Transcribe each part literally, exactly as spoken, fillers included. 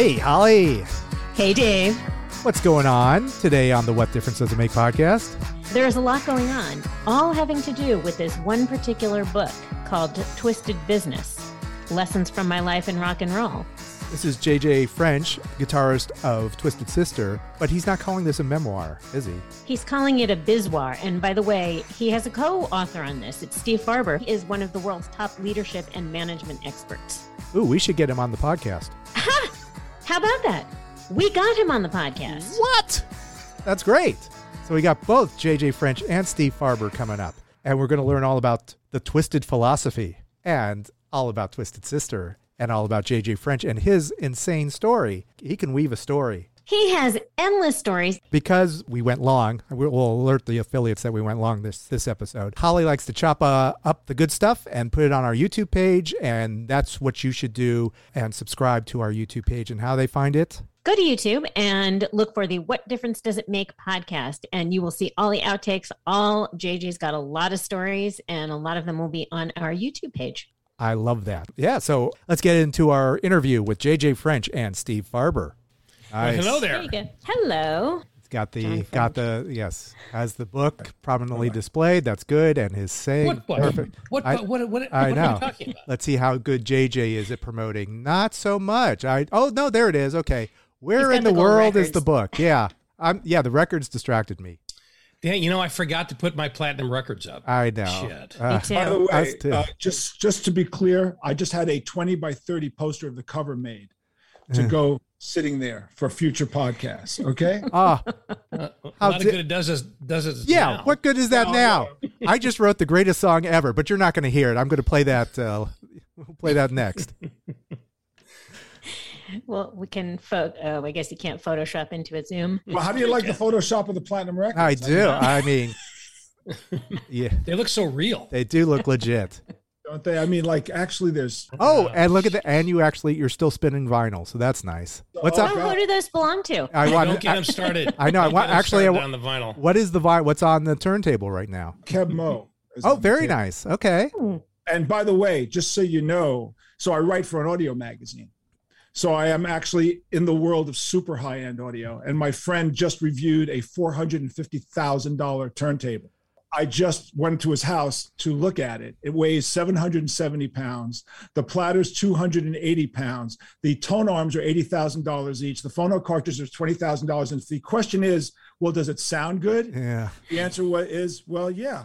Hey, Holly. Hey, Dave. What's going on today on the What Difference Does It Make podcast? There's a lot going on, all having to do with this one particular book called Twisted Business, Lessons from My Life in Rock and Roll. This is J J French, guitarist of Twisted Sister, but he's not calling this a memoir, is he? He's calling it a bizwar. And by the way, he has a co-author on this. It's Steve Farber. He is one of the world's top leadership and management experts. Ooh, we should get him on the podcast. Ha! How about that? We got him on the podcast. What? That's great. So we got both J J French and Steve Farber coming up. And we're going to learn all about the Twisted philosophy and all about Twisted Sister and all about J J French and his insane story. He can weave a story. He has endless stories. Because we went long, we'll alert the affiliates that we went long this this episode. Holly likes to chop uh, up the good stuff and put it on our YouTube page, and that's what you should do, and subscribe to our YouTube page. And how they find it? Go to YouTube and look for the What Difference Does It Make podcast, and you will see all the outtakes. All J J's got a lot of stories, and a lot of them will be on our YouTube page. I love that. Yeah, so let's get into our interview with J J French and Steve Farber. Nice. Well, hello there. There you go. Hello. It's got the got the yes has the book prominently displayed. That's good, and his saying what what perfect. What I, what what, what, I what know. are you talking about? Let's see how good J J is at promoting. Not so much. I oh no, there it is. Okay, where in the, the world records. is the book? Yeah, I'm yeah. The records distracted me. Yeah, you know, I forgot to put my platinum records up. I know. Shit. Uh, Me too. By the Us way, too. uh, just just to be clear, I just had a twenty by thirty poster of the cover made to go sitting there for future podcasts. Okay. Ah, Uh, a How lot di- of good it does us does it. yeah. now. What good is that Oh, now? I just wrote the greatest song ever, but you're not going to hear it. I'm going to play that. Uh, we'll play that next. Well, we can, pho- oh, I guess you can't Photoshop into a Zoom. Well, how do you like the Photoshop of the platinum records? I do. I mean, yeah, They look so real. they do look legit. Don't they? I mean, like actually, there's. Oh, and look at the and you actually you're still spinning vinyl, so that's nice. What's Oh, up? Oh, who do those belong to? I Hey, want. don't get them started. I know, I Don't want- get 'em actually, I started wa- on the vinyl. What is the vi- What's on the turntable right now? Keb Mo. is Oh, on the very table. nice. Okay. And by the way, just so you know, so I write for an audio magazine. So I am actually in the world of super high-end audio. And my friend just reviewed a four hundred fifty thousand dollars turntable. I just went to his house to look at it. It weighs seven hundred seventy pounds. The platter's two hundred eighty pounds. The tone arms are eighty thousand dollars each. The phono cartridge is twenty thousand dollars. And the question is, well, does it sound good? Yeah. The answer wa- is, well, yeah.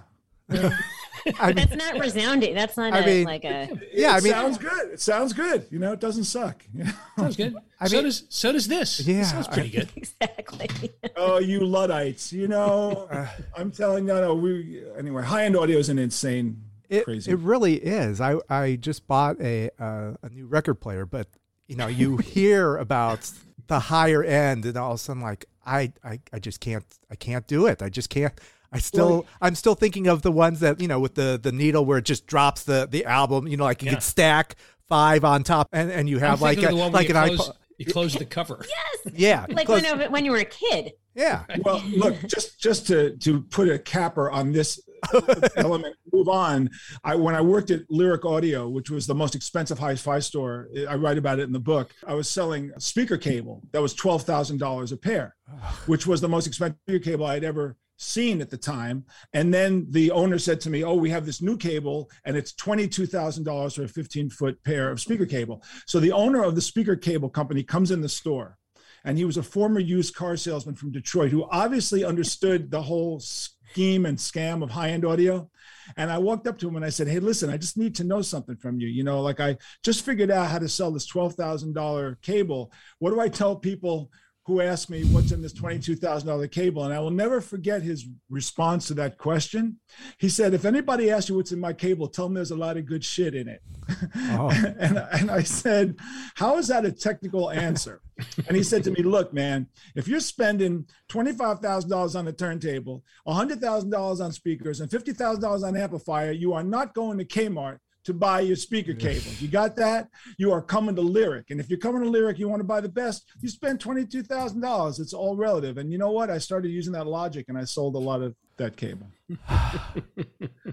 I mean, That's not resounding. That's not I a, mean- like a. yeah. I it mean, sounds good. It sounds good. You know, it doesn't suck. Sounds good. I so mean- does so does this. Yeah, This sounds pretty good. Exactly. Oh, you Luddites! You know, I'm telling you, no, we anyway. High-end audio is an insane, it, crazy. it really is. I I just bought a uh, a new record player, but you know, you hear about the higher end, and all of a sudden, like I I I just can't I can't do it. I just can't. I still, Well, I'm still thinking of the ones that, you know, with the, the needle where it just drops the, the album, you know, like you Yeah. could stack five on top and, and you I'm have like, thinking a, of the one where like you an close, iPod. you close the cover. Yes. Yeah. Like close- when, when you were a kid. yeah. Well, look, just just to to put a capper on this element, move on. I when I worked at Lyric Audio, which was the most expensive hi-fi store, I write about it in the book. I was selling a speaker cable that was twelve thousand dollars a pair, which was the most expensive speaker cable I'd ever seen at the time. And then the owner said to me, oh, we have this new cable and it's twenty-two thousand dollars for a fifteen foot pair of speaker cable. So the owner of the speaker cable company comes in the store, and he was a former used car salesman from Detroit who obviously understood the whole scheme and scam of high-end audio. And I walked up to him and I said, hey, listen, I just need to know something from you. You know, like I just figured out how to sell this twelve thousand dollars cable. What do I tell people who asked me what's in this twenty-two thousand dollars cable? And I will never forget his response to that question. He said, if anybody asks you what's in my cable, tell them there's a lot of good shit in it. Oh. and, and I said, how is that a technical answer? And he said to me, look, man, if you're spending twenty-five thousand dollars on a turntable, one hundred thousand dollars on speakers, and fifty thousand dollars on amplifier, you are not going to Kmart to buy your speaker cables. You got that? You are coming to Lyric. And if you're coming to Lyric, you want to buy the best, you spend twenty-two thousand dollars. It's all relative. And you know what? I started using that logic and I sold a lot of that cable.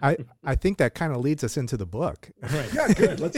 I, I think that kind of leads us into the book. Right. Yeah, good. Let's.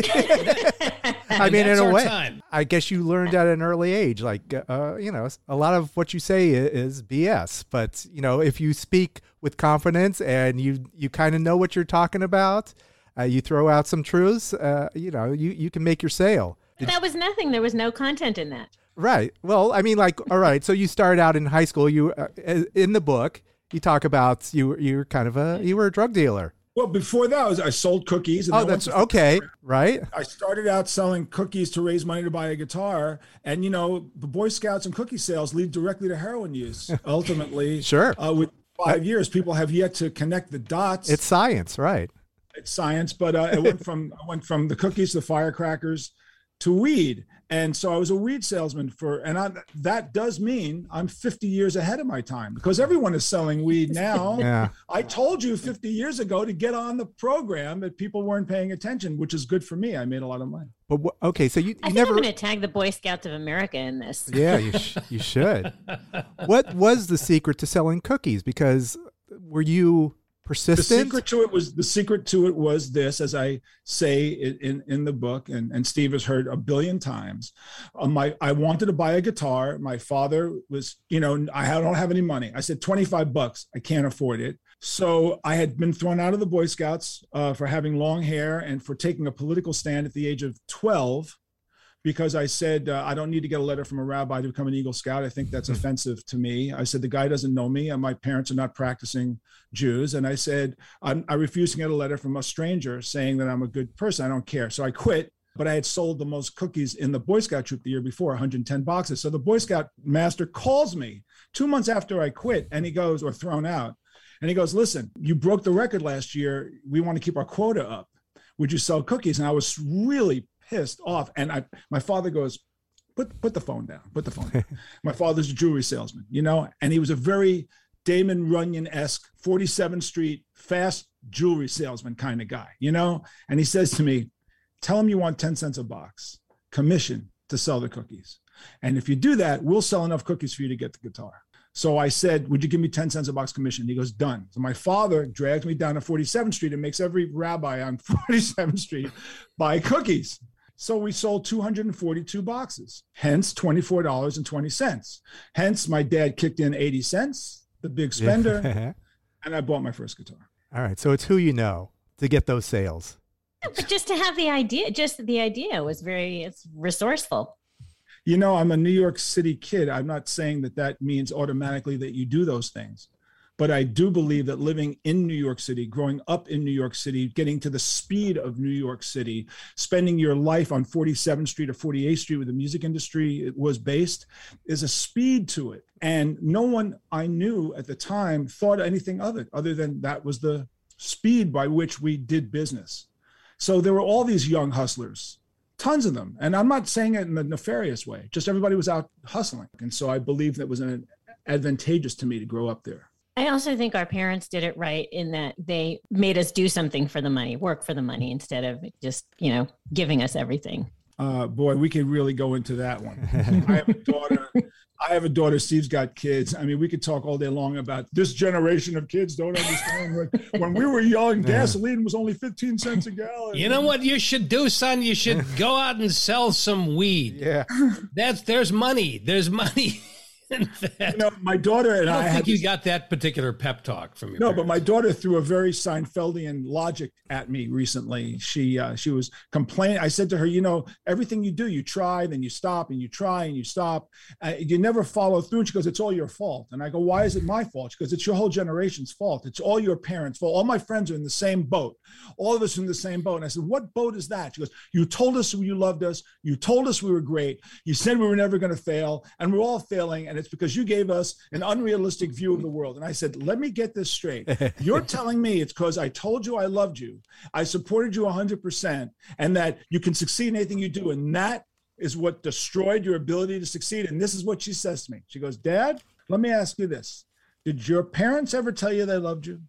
I mean, in that's a our way, time. I guess you learned at an early age, like, uh, you know, a lot of what you say i- is B S, but, you know, if you speak with confidence and you, you kind of know what you're talking about, uh, you throw out some truths, uh, you know, you, you can make your sale. That was nothing. There was no content in that. Right. Well, I mean, like, all right. So you started out in high school. You uh, in the book, you talk about you were you were kind of a you were a drug dealer. Well, before that, I, was, I sold cookies. And Oh, I went that's to- okay. Right. I started out selling cookies to raise money to buy a guitar. And, you know, the Boy Scouts and cookie sales lead directly to heroin use. Ultimately, Sure. Uh, with five years, people have yet to connect the dots. It's science, right? It's science, but uh, it went from I went from the cookies to firecrackers to weed. And so I was a weed salesman for, and I, that does mean I'm fifty years ahead of my time because everyone is selling weed now. Yeah. I told you fifty years ago to get on the program, that people weren't paying attention, which is good for me. I made a lot of money. But wh- okay, so you, you I think never. I'm going to tag the Boy Scouts of America in this. Yeah, you sh- you should. What was the secret to selling cookies? Because were you The persistent? secret to it was the secret to it was this, as I say in in, in the book, and, and Steve has heard a billion times. Um, my I wanted to buy a guitar. My father was, you know, I don't have any money. I said twenty-five bucks. I can't afford it. So I had been thrown out of the Boy Scouts uh, for having long hair and for taking a political stand at the age of twelve. Because I said, uh, I don't need to get a letter from a rabbi to become an Eagle Scout. I think that's offensive to me. I said, the guy doesn't know me and my parents are not practicing Jews. And I said, I'm, I refuse to get a letter from a stranger saying that I'm a good person. I don't care. So I quit, but I had sold the most cookies in the Boy Scout troop the year before, one hundred ten boxes. So the Boy Scout master calls me two months after I quit and he goes, or thrown out. And he goes, listen, you broke the record last year. We want to keep our quota up. Would you sell cookies? And I was really pissed off. And I, my father goes, put, put the phone down, put the phone down. My father's a jewelry salesman, you know, and he was a very Damon Runyon-esque forty-seventh Street fast jewelry salesman kind of guy, you know? And he says to me, tell him you want ten cents a box commission to sell the cookies. And if you do that, we'll sell enough cookies for you to get the guitar. So I said, would you give me ten cents a box commission? He goes, done. So my father drags me down to forty-seventh Street and makes every rabbi on forty-seventh Street buy cookies. So we sold two hundred forty-two boxes, hence twenty-four dollars and twenty cents. Hence my dad kicked in eighty cents, the big spender, Yeah. and I bought my first guitar. All right. So it's who you know to get those sales. But just to have the idea, just the idea was very, it's resourceful. You know, I'm a New York City kid. I'm not saying that that means automatically that you do those things. But I do believe that living in New York City, growing up in New York City, getting to the speed of New York City, spending your life on forty-seventh Street or forty-eighth Street where the music industry was based, is a speed to it. And no one I knew at the time thought anything of it other than that was the speed by which we did business. So there were all these young hustlers, tons of them. And I'm not saying it in a nefarious way, just everybody was out hustling. And so I believe that was an advantageous to me to grow up there. I also think our parents did it right in that they made us do something for the money, work for the money instead of just, you know, giving us everything. Uh, boy, we could really go into that one. I have a daughter. I have a daughter. Steve's got kids. I mean, we could talk all day long about this generation of kids don't understand. When, when we were young, gasoline was only fifteen cents a gallon. You know what you should do, son? You should go out and sell some weed. Yeah. That's there's money. There's money in that. You know, my daughter and I I, don't had think you this- got that particular pep talk from your No, but parents. my daughter threw a very Seinfeldian logic at me recently. She uh, she was complaining. I said to her, you know, everything you do, you try, then you stop, and you try, and you stop. Uh, you never follow through. And she goes, it's all your fault. And I go, why is it my fault? She goes, it's your whole generation's fault. It's all your parents' fault. All my friends are in the same boat. All of us are in the same boat. And I said, what boat is that? She goes, you told us you loved us. You told us we were great. You said we were never going to fail. And we're all failing. And it's because you gave us an unrealistic view of the world. And I said, let me get this straight. You're telling me it's because I told you I loved you. I supported you one hundred percent and that you can succeed in anything you do. And that is what destroyed your ability to succeed. And this is what she says to me. She goes, Dad, let me ask you this. Did your parents ever tell you they loved you?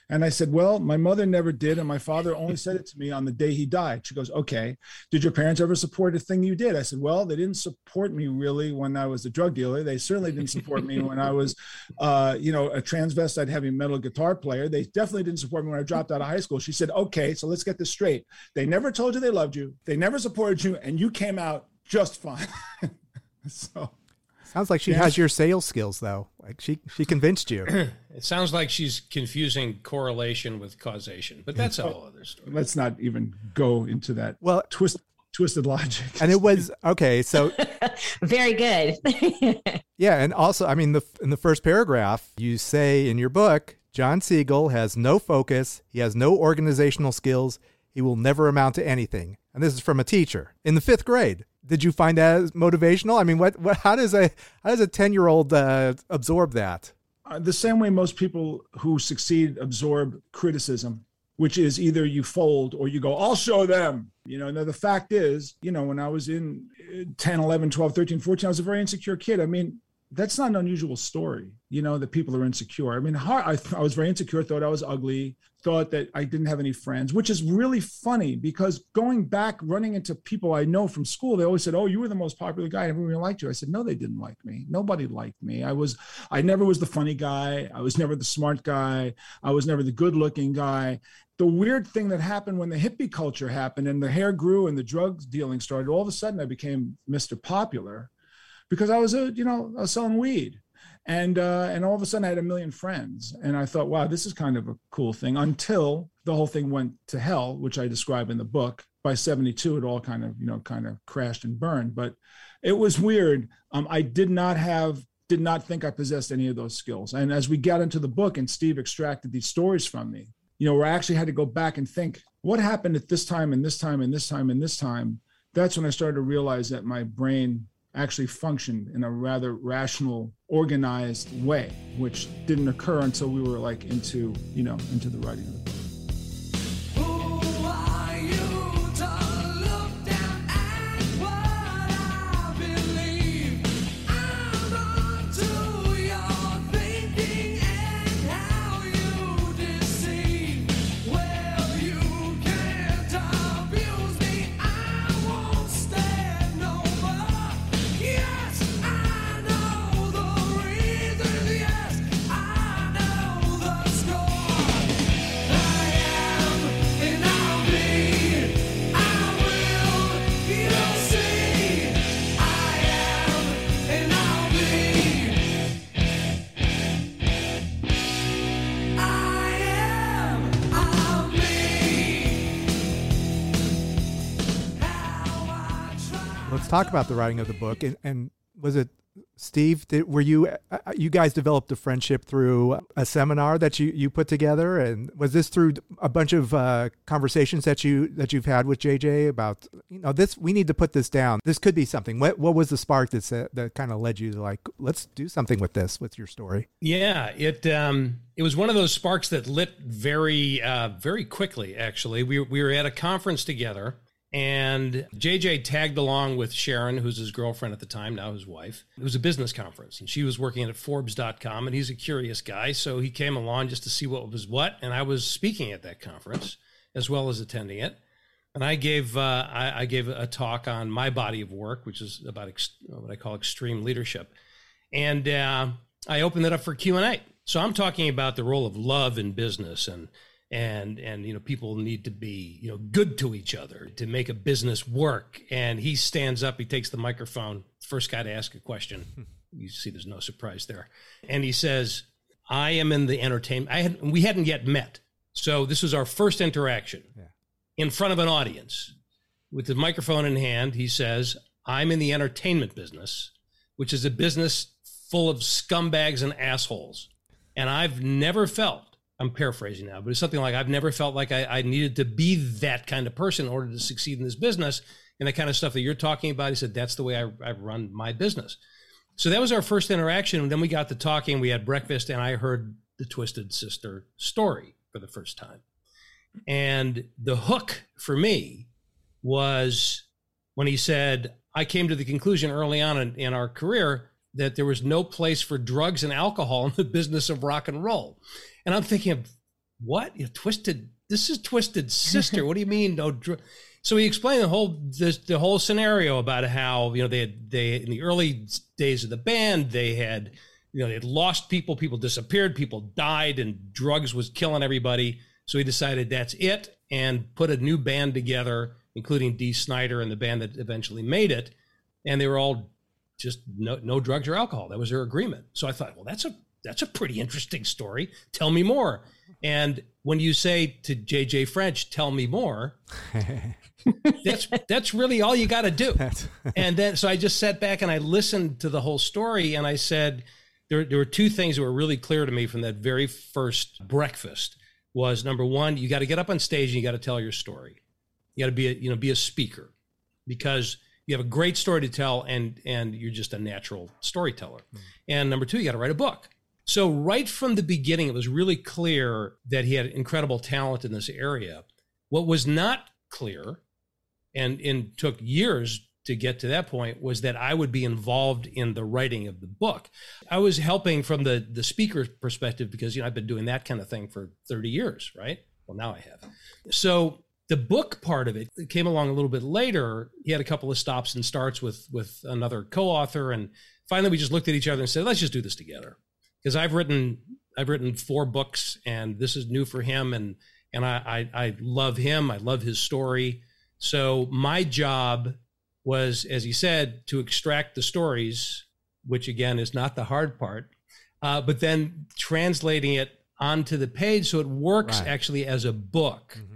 And I said, well, my mother never did. And my father only said it to me on the day he died. She goes, okay, did your parents ever support a thing you did? I said, well, they didn't support me really when I was a drug dealer. They certainly didn't support me when I was, uh, you know, a transvestite heavy metal guitar player. They definitely didn't support me when I dropped out of high school. She said, okay, so let's get this straight. They never told you they loved you. They never supported you. And you came out just fine. So. Sounds like she Yeah. has your sales skills, though. Like she she convinced you. It sounds like she's confusing correlation with causation, but that's a whole other story. Let's not even go into that Well, twist, twisted logic. and it was okay. So Very good. yeah, and also, I mean, the in the first paragraph, you say in your book, John Siegel has no focus. He has no organizational skills. He will never amount to anything. And this is from a teacher in the fifth grade. Did you find that as motivational? I mean, what, what how does a how does a ten-year-old uh, absorb that? Uh, the same way most people who succeed absorb criticism, which is either you fold or you go, I'll show them. You know, now the fact is, you know, when I was in ten, eleven, twelve, thirteen, fourteen, I was a very insecure kid. I mean, that's not an unusual story, you know, that people are insecure. I mean, hard, I, I was very insecure, thought I was ugly, thought that I didn't have any friends, which is really funny because going back, running into people I know from school, they always said, oh, you were the most popular guy. Everyone liked you. I said, no, they didn't like me. Nobody liked me. I was, I never was the funny guy. I was never the smart guy. I was never the good looking guy. The weird thing that happened when the hippie culture happened and the hair grew and the drugs dealing started, all of a sudden I became Mister Popular because I was a, you know, I was selling weed. And uh, and all of a sudden I had a million friends. And I thought, wow, this is kind of a cool thing until the whole thing went to hell, which I describe in the book. By seventy-two, it all kind of, you know, kind of crashed and burned. But it was weird. Um, I did not have, did not think I possessed any of those skills. And as we got into the book and Steve extracted these stories from me, you know, where I actually had to go back and think, what happened at this time and this time and this time and this time? That's when I started to realize that my brain actually functioned in a rather rational, organized way, which didn't occur until we were like into, you know, into the writing of the book. Talk about the writing of the book, and, and was it Steve? Did, were you uh, you guys developed a friendship through a seminar that you, you put together, and was this through a bunch of uh, conversations that you that you've had with J J about, you know, this? We need to put this down. This could be something. What what was the spark that said, that kind of led you to like, let's do something with this, with your story? Yeah, it um it was one of those sparks that lit very uh very quickly. Actually, we we were at a conference together. And J J tagged along with Sharon, who's his girlfriend at the time, now his wife. It was a business conference, and she was working at Forbes dot com, and he's a curious guy, so he came along just to see what was what, and I was speaking at that conference, as well as attending it. And I gave uh, I, I gave a talk on my body of work, which is about ex- what I call extreme leadership. And uh, I opened it up for Q and A. So I'm talking about the role of love in business, and And, and, you know, people need to be, you know, good to each other to make a business work. And he stands up, he takes the microphone, first guy to ask a question. You see, there's no surprise there. And he says, I am in the entertainment. I had, we hadn't yet met. So this was our first interaction yeah. in front of an audience with the microphone in hand. He says, I'm in the entertainment business, which is a business full of scumbags and assholes. And I've never felt, I'm paraphrasing now, but it's something like, I've never felt like I, I needed to be that kind of person in order to succeed in this business. And the kind of stuff that you're talking about, he said, that's the way I, I run my business. So that was our first interaction. And then we got to talking, we had breakfast, and I heard the Twisted Sister story for the first time. And the hook for me was when he said, I came to the conclusion early on in, in our career that there was no place for drugs and alcohol in the business of rock and roll. And I'm thinking, what? You know, Twisted, this is Twisted Sister. What do you mean? No dr-? So he explained the whole this, the whole scenario about how, you know, they had, they in the early days of the band, they had, you know, they had lost people, people disappeared, people died, and drugs was killing everybody. So he decided that's it and put a new band together, including Dee Snider and the band that eventually made it. And they were all just no, no drugs or alcohol. That was their agreement. So I thought, well, that's a that's a pretty interesting story. Tell me more. And when you say to J J French, tell me more, that's that's really all you got to do. And then, so I just sat back and I listened to the whole story, and I said, there, there were two things that were really clear to me from that very first breakfast. Was number one, you got to get up on stage and you got to tell your story. You got to be a, you know, be a speaker, because you have a great story to tell, and and you're just a natural storyteller. Mm. And number two, you got to write a book. So right from the beginning, it was really clear that he had incredible talent in this area. What was not clear, and, and took years to get to that point, was that I would be involved in the writing of the book. I was helping from the, the speaker perspective because, you know, I've been doing that kind of thing for thirty years, right? Well, now I have. So the book part of it came along a little bit later. He had a couple of stops and starts with, with another co-author. And finally we just looked at each other and said, let's just do this together. Because I've written, I've written four books, and this is new for him. And, and I, I, I love him. I love his story. So my job was, as he said, to extract the stories, which again is not the hard part, uh, but then translating it onto the page so it works right. actually as a book. Mm-hmm.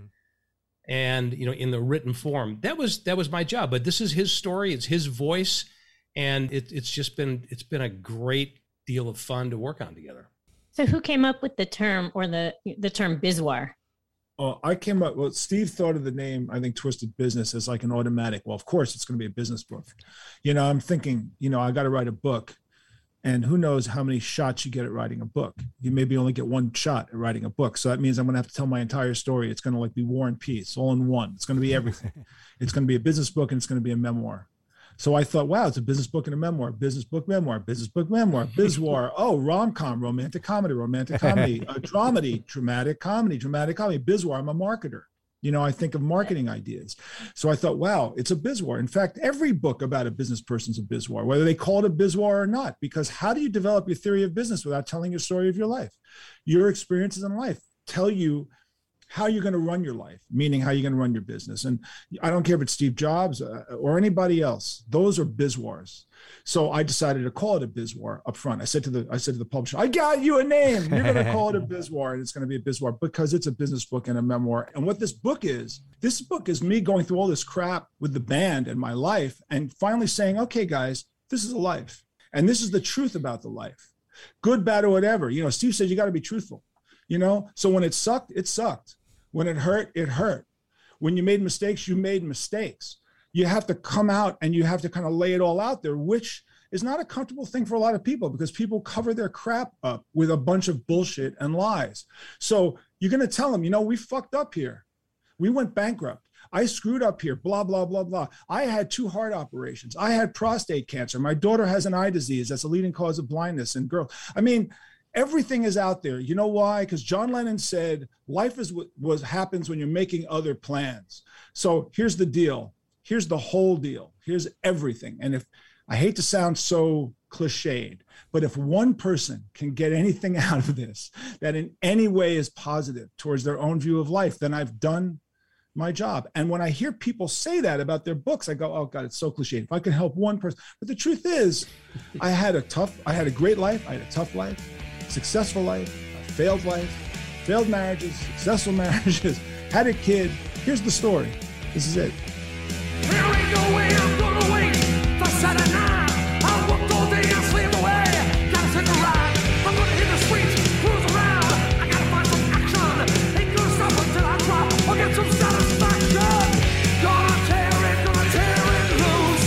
And, you know, in the written form. That was that was my job. But this is his story, it's his voice, and it, it's just been it's been a great deal of fun to work on together. So who came up with the term, or the the term bizwar? Oh, I came up, well, Steve thought of the name, I think, Twisted Business as like an automatic. Well, of course, it's going to be a business book. You know, I'm thinking, you know, I got to write a book. And who knows how many shots you get at writing a book. You maybe only get one shot at writing a book. So that means I'm going to have to tell my entire story. It's going to like be War and Peace all in one. It's going to be everything. It's going to be a business book, and it's going to be a memoir. So I thought, wow, it's a business book and a memoir, business book, memoir, business book, memoir, bizwar. Oh, rom-com, romantic comedy, romantic comedy, a dramedy, dramatic comedy, dramatic comedy, bizwar. I'm a marketer. You know, I think of marketing ideas. So I thought, wow, it's a bizwar. In fact, every book about a business person's a bizwar, whether they call it a bizwar or not, because how do you develop your theory of business without telling your story of your life? Your experiences in life tell you how you're going to run your life, meaning how you're going to run your business. And I don't care if it's Steve Jobs uh, or anybody else, those are bizwars. So I decided to call it a bizwar up front. I said to the, I said to the publisher, I got you a name. You're going to call it a bizwar, and it's going to be a bizwar because it's a business book and a memoir. And what this book is, this book is me going through all this crap with the band and my life, and finally saying, okay, guys, this is a life. And this is the truth about the life, good, bad, or whatever. You know, Steve said, you got to be truthful, you know? So when it sucked, it sucked. When it hurt, it hurt. When you made mistakes, you made mistakes. You have to come out and you have to kind of lay it all out there, which is not a comfortable thing for a lot of people, because people cover their crap up with a bunch of bullshit and lies. So you're going to tell them, you know, we fucked up here. We went bankrupt. I screwed up here, blah, blah, blah, blah. I had two heart operations. I had prostate cancer. My daughter has an eye disease. That's a leading cause of blindness in girls. I mean, everything is out there. You know why? Because John Lennon said, life is what was happens when you're making other plans. So here's the deal. Here's the whole deal. Here's everything. And if, I hate to sound so cliched, but if one person can get anything out of this that in any way is positive towards their own view of life, then I've done my job. And when I hear people say that about their books, I go, oh God, it's so cliched. If I can help one person. But the truth is, I had a tough, I had a great life. I had a tough life. Successful life, a failed life, failed marriages, successful marriages, had a kid. Here's the story. This is it. There ain't no way I'm gonna wait for Saturday night. I'll work all day and sleep away. Gotta take a ride. I'm gonna hit the streets, cruise around. I gotta find some action. Ain't gonna stop until I drop or get some satisfaction. Gonna tear it, gonna tear it loose.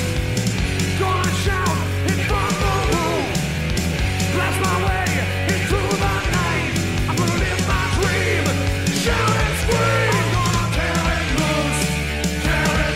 Gonna shout it from the roof. Blast my way. Shout and scream! I'm gonna tear it loose, tear it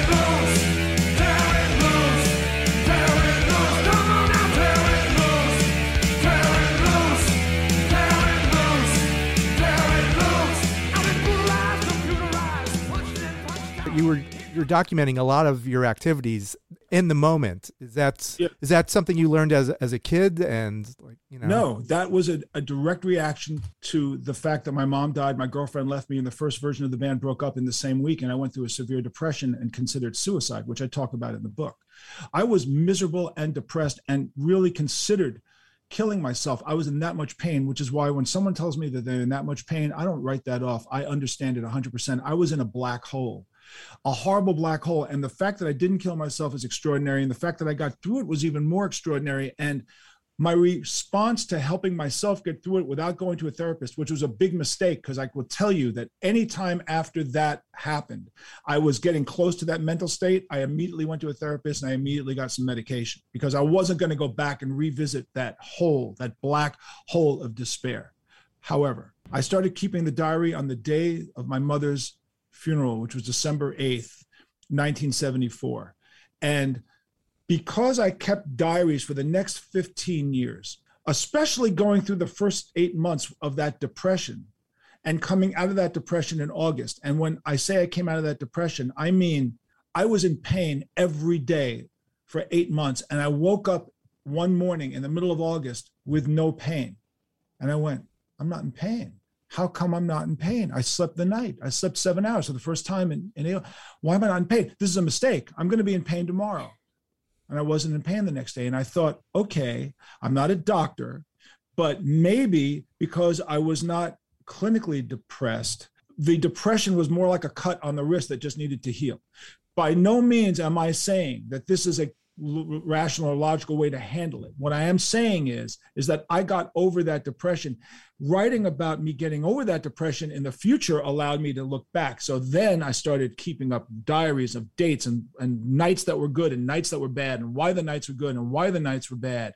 you're documenting a lot of your activities in the moment. Is that Yeah. is that something you learned as as a kid? And like, you know, No, that was a, a direct reaction to the fact that my mom died, my girlfriend left me, and the first version of the band broke up in the same week, and I went through a severe depression and considered suicide, which I talk about in the book. I was miserable and depressed and really considered killing myself. I was in that much pain, which is why when someone tells me that they're in that much pain, I don't write that off. I understand it one hundred percent. I was in a black hole, a horrible black hole. And the fact that I didn't kill myself is extraordinary. And the fact that I got through it was even more extraordinary. And my response to helping myself get through it without going to a therapist, which was a big mistake, because I will tell you that anytime after that happened, I was getting close to that mental state, I immediately went to a therapist and I immediately got some medication, because I wasn't going to go back and revisit that hole, that black hole of despair. However, I started keeping the diary on the day of my mother's funeral, which was December eighth, nineteen seventy-four. And because I kept diaries for the next fifteen years, especially going through the first eight months of that depression and coming out of that depression in August. And when I say I came out of that depression, I mean, I was in pain every day for eight months. And I woke up one morning in the middle of August with no pain. And I went, I'm not in pain. How come I'm not in pain? I slept the night. I slept seven hours for the first time in, in why am I not in pain? This is a mistake. I'm going to be in pain tomorrow. And I wasn't in pain the next day. And I thought, okay, I'm not a doctor, but maybe because I was not clinically depressed, the depression was more like a cut on the wrist that just needed to heal. By no means am I saying that this is a rational or logical way to handle it. What I am saying is, is that I got over that depression. Writing about me getting over that depression in the future allowed me to look back. So then I started keeping up diaries of dates and, and nights that were good and nights that were bad, and why the nights were good and why the nights were bad.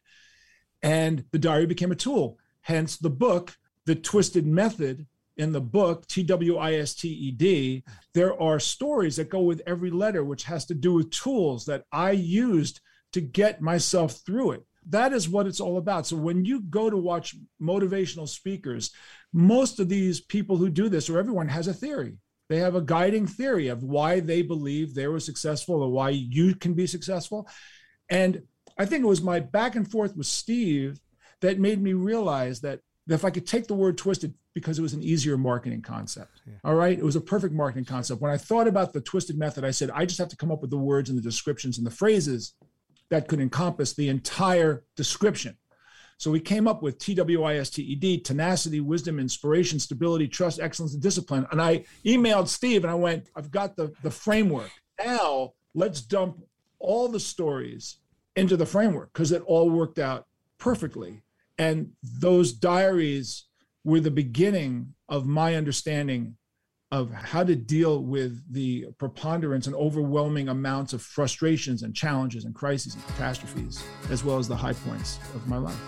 And the diary became a tool. Hence the book, The Twisted Method. In the book, T W I S T E D, there are stories that go with every letter, which has to do with tools that I used to get myself through it. That is what it's all about. So when you go to watch motivational speakers, most of these people who do this, or everyone, has a theory. They have a guiding theory of why they believe they were successful or why you can be successful. And I think it was my back and forth with Steve that made me realize that if I could take the word twisted, because it was an easier marketing concept. Yeah. All right. It was a perfect marketing concept. When I thought about the twisted method, I said, I just have to come up with the words and the descriptions and the phrases that could encompass the entire description. So we came up with T W I S T E D, tenacity, wisdom, inspiration, stability, trust, excellence, and discipline. And I emailed Steve and I went, I've got the, the framework. Now let's dump all the stories into the framework, because it all worked out perfectly. And those diaries were the beginning of my understanding of how to deal with the preponderance and overwhelming amounts of frustrations and challenges and crises and catastrophes, as well as the high points of my life.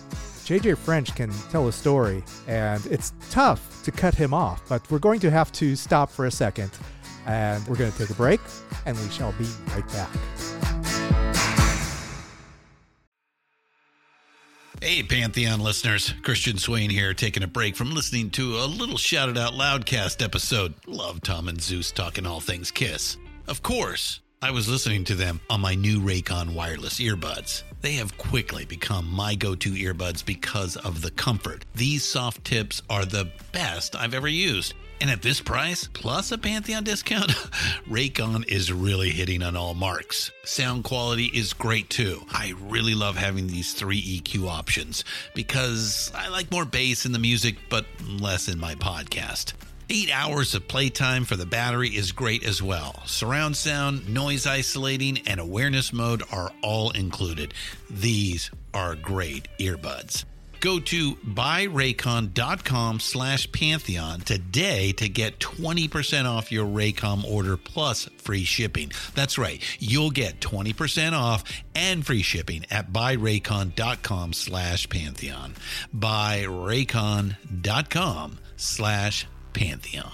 J J French can tell a story, and it's tough to cut him off, but we're going to have to stop for a second, and we're going to take a break, and we shall be right back. Hey, Pantheon listeners. Christian Swain here, taking a break from listening to a little Shout It Out Loudcast episode. Love Tom and Zeus talking all things Kiss. Of course, I was listening to them on my new Raycon wireless earbuds. They have quickly become my go-to earbuds because of the comfort. These soft tips are the best I've ever used. And at this price, plus a Pantheon discount, Raycon is really hitting on all marks. Sound quality is great too. I really love having these three E Q options because I like more bass in the music, but less in my podcast. Eight hours of playtime for the battery is great as well. Surround sound, noise isolating, and awareness mode are all included. These are great earbuds. Go to buyraycon.com slash Pantheon today to get twenty percent off your Raycom order plus free shipping. That's right. You'll get twenty percent off and free shipping at buyraycon.com slash Pantheon. Buyraycon.com slash Pantheon.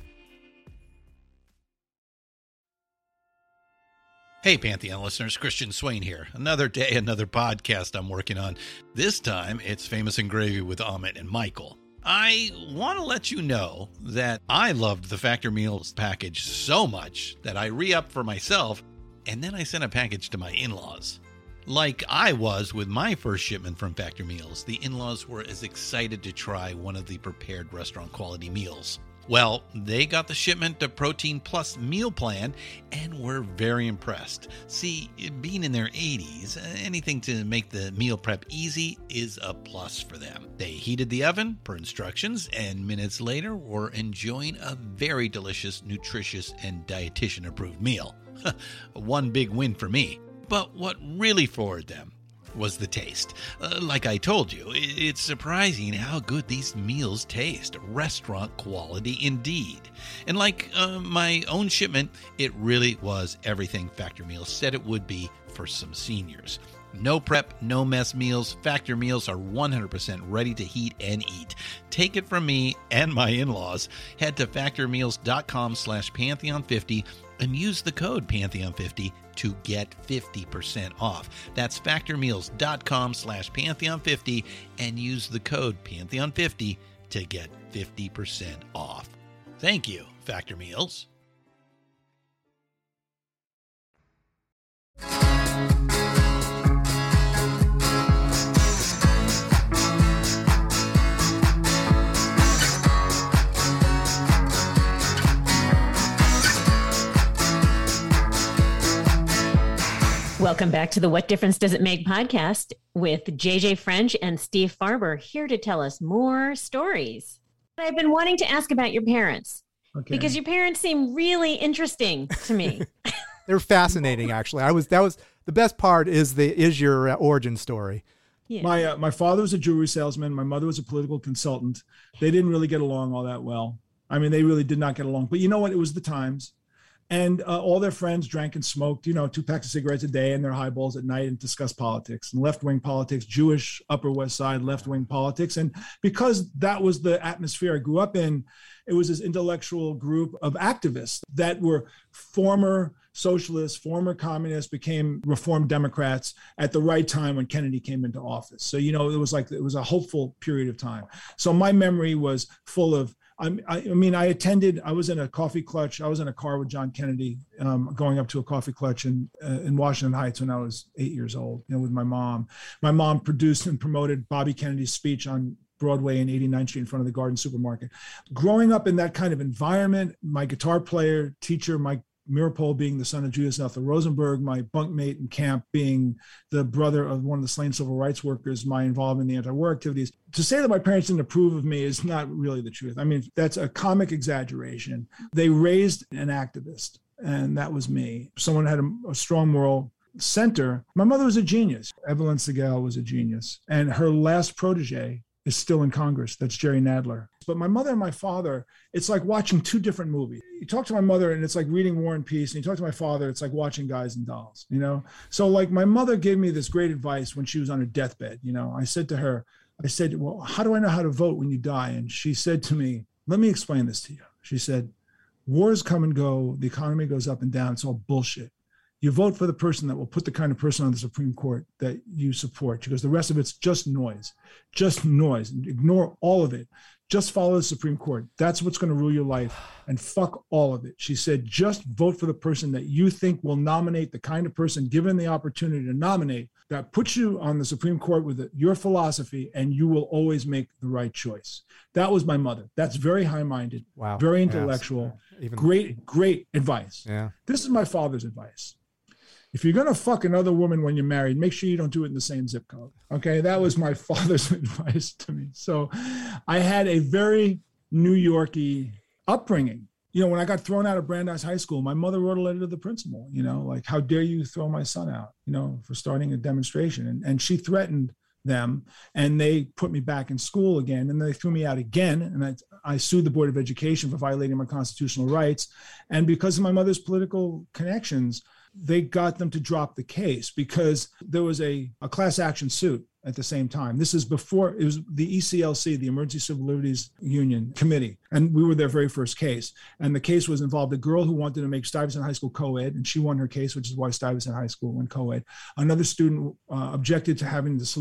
Hey, Pantheon listeners, Christian Swain here. Another day, another podcast I'm working on. This time, it's Famous and Gravy with Amit and Michael. I want to let you know that I loved the Factor Meals package so much that I re-upped for myself, and then I sent a package to my in-laws. Like I was with my first shipment from Factor Meals, the in-laws were as excited to try one of the prepared restaurant quality meals. Well, they got the shipment to Protein Plus meal plan and were very impressed. See, being in their eighties, anything to make the meal prep easy is a plus for them. They heated the oven per instructions, and minutes later were enjoying a very delicious, nutritious, and dietitian-approved meal. One big win for me. But what really floored them was the taste. Uh, like I told you, it's surprising how good these meals taste. Restaurant quality indeed. And like uh, my own shipment, it really was everything Factor Meals said it would be for some seniors. No prep, no mess meals. Factor Meals are one hundred percent ready to heat and eat. Take it from me and my in-laws. Head to factormeals.com slash Pantheon50 and use the code Pantheon fifty to get fifty percent off. That's factormeals.com slash Pantheon50 and use the code Pantheon fifty to get fifty percent off. Thank you, Factor Meals. Welcome back to the What Difference Does It Make podcast with J J French and Steve Farber, here to tell us more stories. I've been wanting to ask about your parents, okay, because your parents seem really interesting to me. They're fascinating, actually. I was that was the best part is the is your uh, origin story. Yeah. My uh, my father was a jewelry salesman. My mother was a political consultant. They didn't really get along all that well. I mean, they really did not get along. But you know what? It was the times. And uh, all their friends drank and smoked, you know, two packs of cigarettes a day and their highballs at night and discussed politics and left-wing politics, Jewish Upper West Side left-wing politics. And because that was the atmosphere I grew up in, it was this intellectual group of activists that were former socialists, former communists, became Reformed Democrats at the right time when Kennedy came into office. So, you know, it was like, it was a hopeful period of time. So my memory was full of, I, I mean, I attended, I was in a coffee clutch. I was in a car with John Kennedy um, going up to a coffee clutch in, uh, in Washington Heights when I was eight years old, you know, with my mom. My mom produced and promoted Bobby Kennedy's speech on Broadway and eighty-ninth Street in front of the Garden Supermarket. Growing up in that kind of environment, my guitar player, teacher, Mike Mirapole being the son of Judas Ethel Rosenberg, my bunkmate in camp being the brother of one of the slain civil rights workers, my involvement in the anti-war activities. To say that my parents didn't approve of me is not really the truth. I mean, that's a comic exaggeration. They raised an activist, and that was me. Someone had a, a strong moral center. My mother was a genius. Evelyn Segal was a genius. And her last protege is still in Congress. That's Jerry Nadler. But my mother and my father, it's like watching two different movies. You talk to my mother and it's like reading War and Peace. And you talk to my father, it's like watching Guys and Dolls, you know? So like my mother gave me this great advice when she was on her deathbed. You know, I said to her, I said, well, how do I know how to vote when you die? And she said to me, let me explain this to you. She said, wars come and go. The economy goes up and down. It's all bullshit. You vote for the person that will put the kind of person on the Supreme Court that you support. She goes, the rest of it's just noise, just noise. Ignore all of it. Just follow the Supreme Court. That's what's going to rule your life, and fuck all of it. She said, just vote for the person that you think will nominate the kind of person, given the opportunity to nominate, that puts you on the Supreme Court with your philosophy, and you will always make the right choice. That was my mother. That's very high-minded, wow, very intellectual, yes. Even, great, great advice. Yeah. This is my father's advice. If you're going to fuck another woman when you're married, make sure you don't do it in the same zip code. Okay. That was my father's advice to me. So I had a very New York-y upbringing. You know, when I got thrown out of Brandeis High School, my mother wrote a letter to the principal, you know, like, how dare you throw my son out, you know, for starting a demonstration. And, and she threatened them, and they put me back in school again, and they threw me out again. And I, I sued the Board of Education for violating my constitutional rights. And because of my mother's political connections, they got them to drop the case because there was a, a class action suit at the same time. This is before, it was the E C L C, the Emergency Civil Liberties Union Committee. And we were their very first case. And the case was involved a girl who wanted to make Stuyvesant High School co-ed, and she won her case, which is why Stuyvesant High School went co-ed. Another student uh, objected to having the salute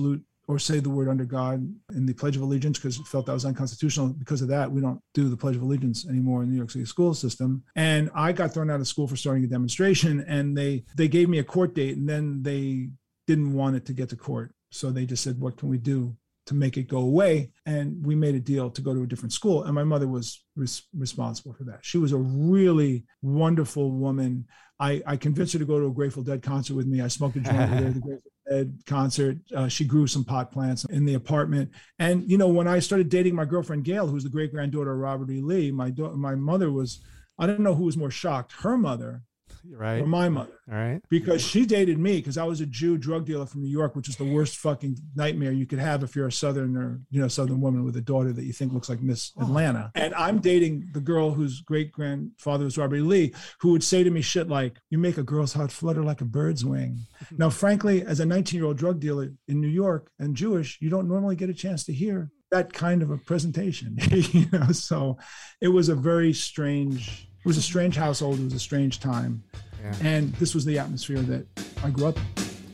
or say the word under God in the Pledge of Allegiance because it felt that was unconstitutional. Because of that, we don't do the Pledge of Allegiance anymore in the New York City school system. And I got thrown out of school for starting a demonstration, and they they gave me a court date, and then they didn't want it to get to court. So they just said, what can we do to make it go away? And we made a deal to go to a different school. And my mother was res- responsible for that. She was a really wonderful woman. I, I convinced her to go to a Grateful Dead concert with me. I smoked a joint with her at the Grateful Dead concert. Uh, she grew some pot plants in the apartment. And, you know, when I started dating my girlfriend, Gail, who's the great granddaughter of Robert E. Lee, my, do- my mother was, I don't know who was more shocked, her mother right. or my mother. All right. Because she dated me because I was a Jew drug dealer from New York, which is the worst fucking nightmare you could have if you're a Southern or, you know, Southern woman with a daughter that you think looks like Miss Atlanta. And I'm dating the girl whose great grandfather was Robert E. Lee, who would say to me shit like, you make a girl's heart flutter like a bird's wing. Now, frankly, as a nineteen year old drug dealer in New York and Jewish, you don't normally get a chance to hear that kind of a presentation, you know? So it was a very strange, it was a strange household. It was a strange time. Yeah. And this was the atmosphere that I grew up in.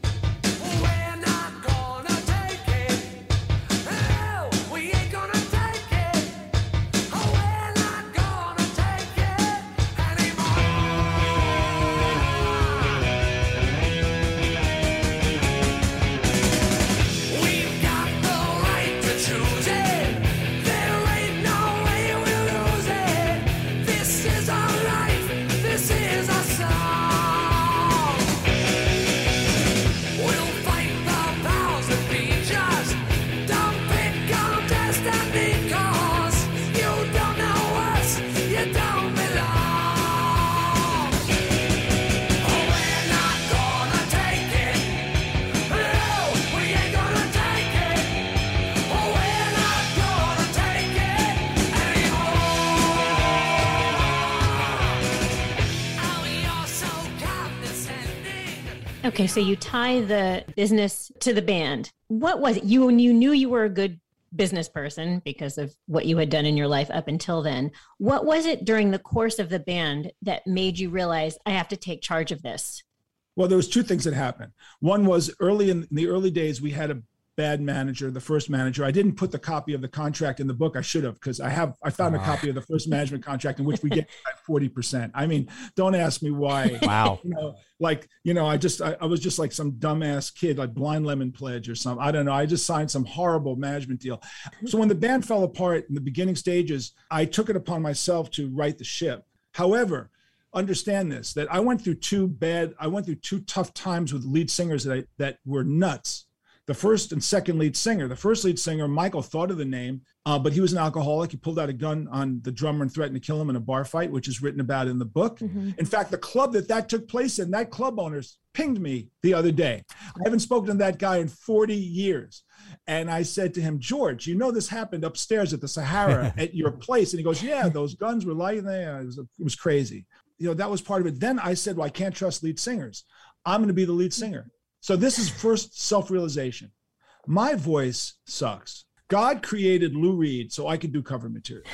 Okay, so you tie the business to the band. What was it? You, you knew you were a good business person because of what you had done in your life up until then. What was it during the course of the band that made you realize I have to take charge of this? Well, there was two things that happened. One was early in the early days, we had a bad manager, the first manager. I didn't put the copy of the contract in the book. I should have, because I have, I found a copy of the first management contract in which we get forty percent. I mean, don't ask me why. Wow. You know, like, you know, I just, I, I was just like some dumbass kid, like Blind Lemon Pledge or something. I don't know. I just signed some horrible management deal. So when the band fell apart in the beginning stages, I took it upon myself to right the ship. However, understand this, that I went through two bad, I went through two tough times with lead singers that I, that were nuts. The first and second lead singer. The first lead singer, Michael thought of the name, uh, but he was an alcoholic. He pulled out a gun on the drummer and threatened to kill him in a bar fight, which is written about in the book. Mm-hmm. In fact, the club that that took place in, that club owners pinged me the other day. I haven't spoken to that guy in forty years. And I said to him, George, you know this happened upstairs at the Sahara at your place. And he goes, yeah, those guns were lying there. It was, it was crazy. You know, that was part of it. Then I said, well, I can't trust lead singers. I'm going to be the lead singer. So this is first self-realization. My voice sucks. God created Lou Reed so I could do cover material.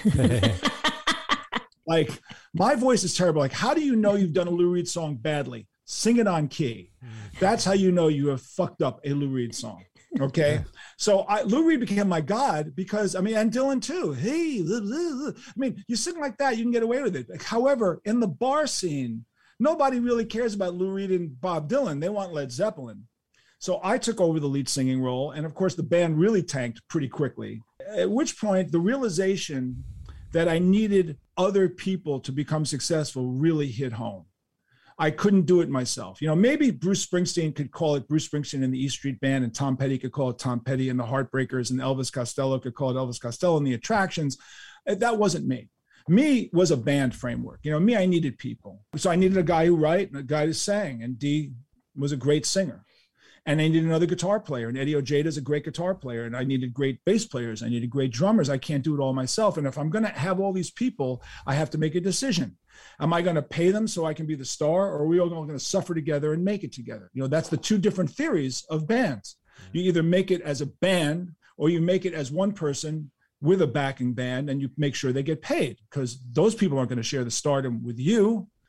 Like, my voice is terrible. Like, how do you know you've done a Lou Reed song badly? Sing it on key. That's how you know you have fucked up a Lou Reed song. Okay. So I, Lou Reed became my God because, I mean, and Dylan too. Hey, I mean, you sing like that, you can get away with it. However, in the bar scene, nobody really cares about Lou Reed and Bob Dylan. They want Led Zeppelin. So I took over the lead singing role. And of course, the band really tanked pretty quickly, at which point the realization that I needed other people to become successful really hit home. I couldn't do it myself. You know, maybe Bruce Springsteen could call it Bruce Springsteen and the E Street Band, and Tom Petty could call it Tom Petty and the Heartbreakers, and Elvis Costello could call it Elvis Costello and the Attractions. That wasn't me. Me was a band framework. You know, me, I needed people. So I needed a guy who wrote and a guy who sang, and Dee was a great singer. And I needed another guitar player, and Eddie Ojeda is a great guitar player, and I needed great bass players. I needed great drummers. I can't do it all myself. And if I'm going to have all these people, I have to make a decision. Am I going to pay them so I can be the star, or are we all going to suffer together and make it together? You know, that's the two different theories of bands. You either make it as a band, or you make it as one person with a backing band, and you make sure they get paid, because those people aren't going to share the stardom with you.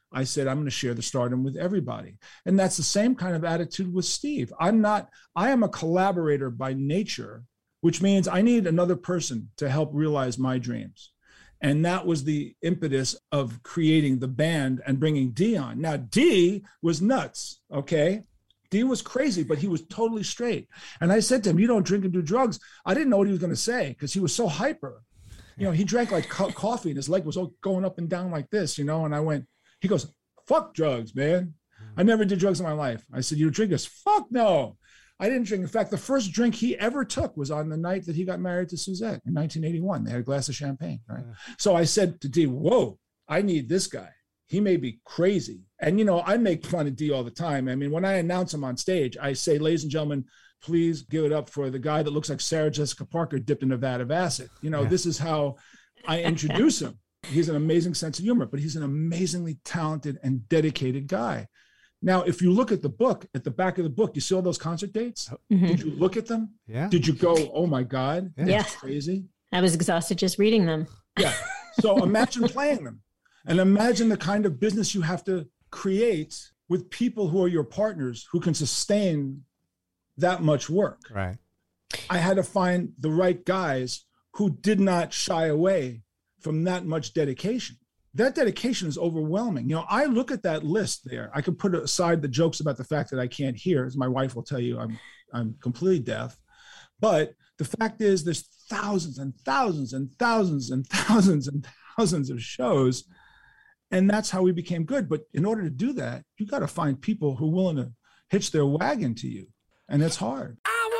I said, I'm going to share the stardom with everybody. And that's the same kind of attitude with Steve. I'm not, I am a collaborator by nature, which means I need another person to help realize my dreams. And that was the impetus of creating the band and bringing D on. Now, D was nuts, okay? D was crazy, but he was totally straight. And I said to him, you don't drink and do drugs. I didn't know what he was going to say because he was so hyper. You know, he drank like co- coffee and his leg was all going up and down like this, you know? And I went, he goes, fuck drugs, man. I never did drugs in my life. I said, you drink this? Fuck no. I didn't drink. In fact, the first drink he ever took was on the night that he got married to Suzette in nineteen eighty-one. They had a glass of champagne, right? Yeah. So I said to D, whoa, I need this guy. He may be crazy. And, you know, I make fun of D all the time. I mean, when I announce him on stage, I say, ladies and gentlemen, please give it up for the guy that looks like Sarah Jessica Parker dipped in a vat of acid. You know, yeah. This is how I introduce him. He's an amazing sense of humor, but he's an amazingly talented and dedicated guy. Now, if you look at the book, at the back of the book, you see all those concert dates? Mm-hmm. Did you look at them? Yeah. Did you go, oh my God, yeah. That's crazy? I was exhausted just reading them. Yeah. So imagine playing them and imagine the kind of business you have to create with people who are your partners who can sustain that much work. Right. I had to find the right guys who did not shy away from that much dedication. That dedication is overwhelming. You know, I look at that list there. I could put aside the jokes about the fact that I can't hear, as my wife will tell you, I'm I'm completely deaf. But the fact is there's thousands and thousands and thousands and thousands and thousands of shows. And that's how we became good. But in order to do that, you got to find people who are willing to hitch their wagon to you. And it's hard.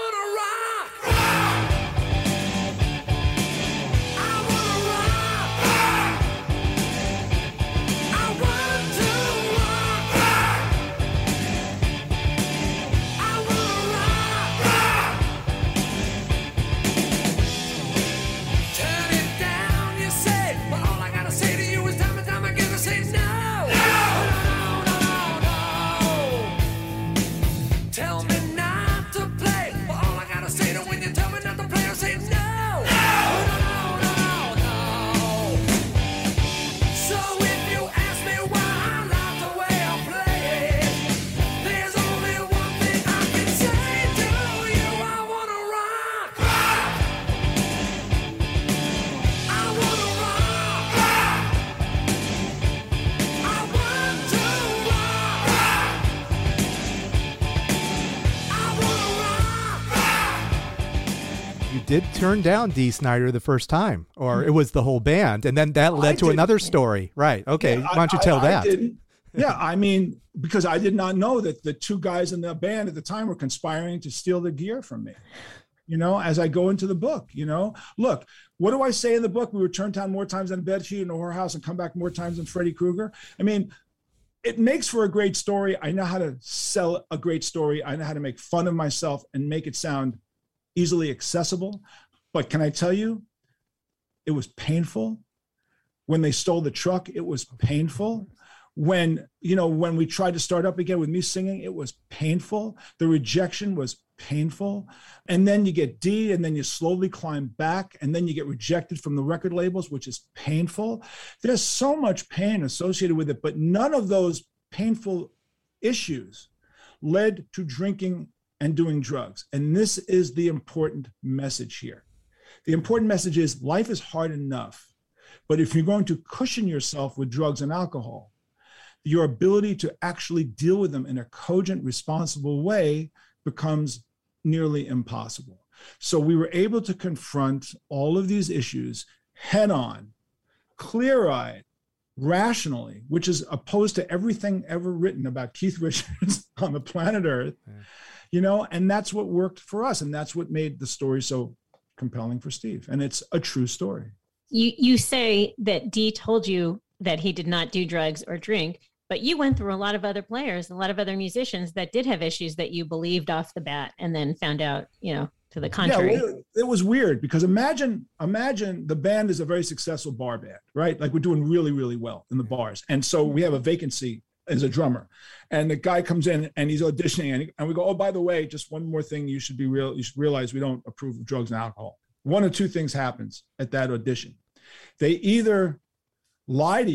Did turn down Dee Snider the first time, or it was the whole band, and then that led I to didn't. another story, right? Okay, Yeah, why don't you I, tell I, that? I didn't. Yeah, I mean, because I did not know that the two guys in the band at the time were conspiring to steal the gear from me. You know, as I go into the book, you know, look, what do I say in the book? We were turned down more times than a bedsheet in a whorehouse and come back more times than Freddy Krueger. I mean, it makes for a great story. I know how to sell a great story. I know how to make fun of myself and make it sound easily accessible. But can I tell you, it was painful. When they stole the truck, it was painful. When, you know, when we tried to start up again with me singing, it was painful. The rejection was painful. And then you get D, and then you slowly climb back, and then you get rejected from the record labels, which is painful. There's so much pain associated with it, but none of those painful issues led to drinking and doing drugs. And this is the important message here. The important message is life is hard enough, but if you're going to cushion yourself with drugs and alcohol, your ability to actually deal with them in a cogent, responsible way becomes nearly impossible. So we were able to confront all of these issues head on, clear-eyed, rationally, which is opposed to everything ever written about Keith Richards on the planet Earth, yeah. You know, and that's what worked for us. And that's what made the story so compelling for Steve. And it's a true story. You you say that Dee told you that he did not do drugs or drink, but you went through a lot of other players, a lot of other musicians that did have issues that you believed off the bat and then found out, you know, to the contrary. Yeah, it, it was weird because imagine, imagine the band is a very successful bar band, right? Like we're doing really, really well in the bars. And so we have a vacancy as a drummer, and the guy comes in and he's auditioning, and, and we go, oh, by the way, just one more thing, you should be real. You should realize we don't approve of drugs and alcohol. One of two things happens at that audition. They either lie to you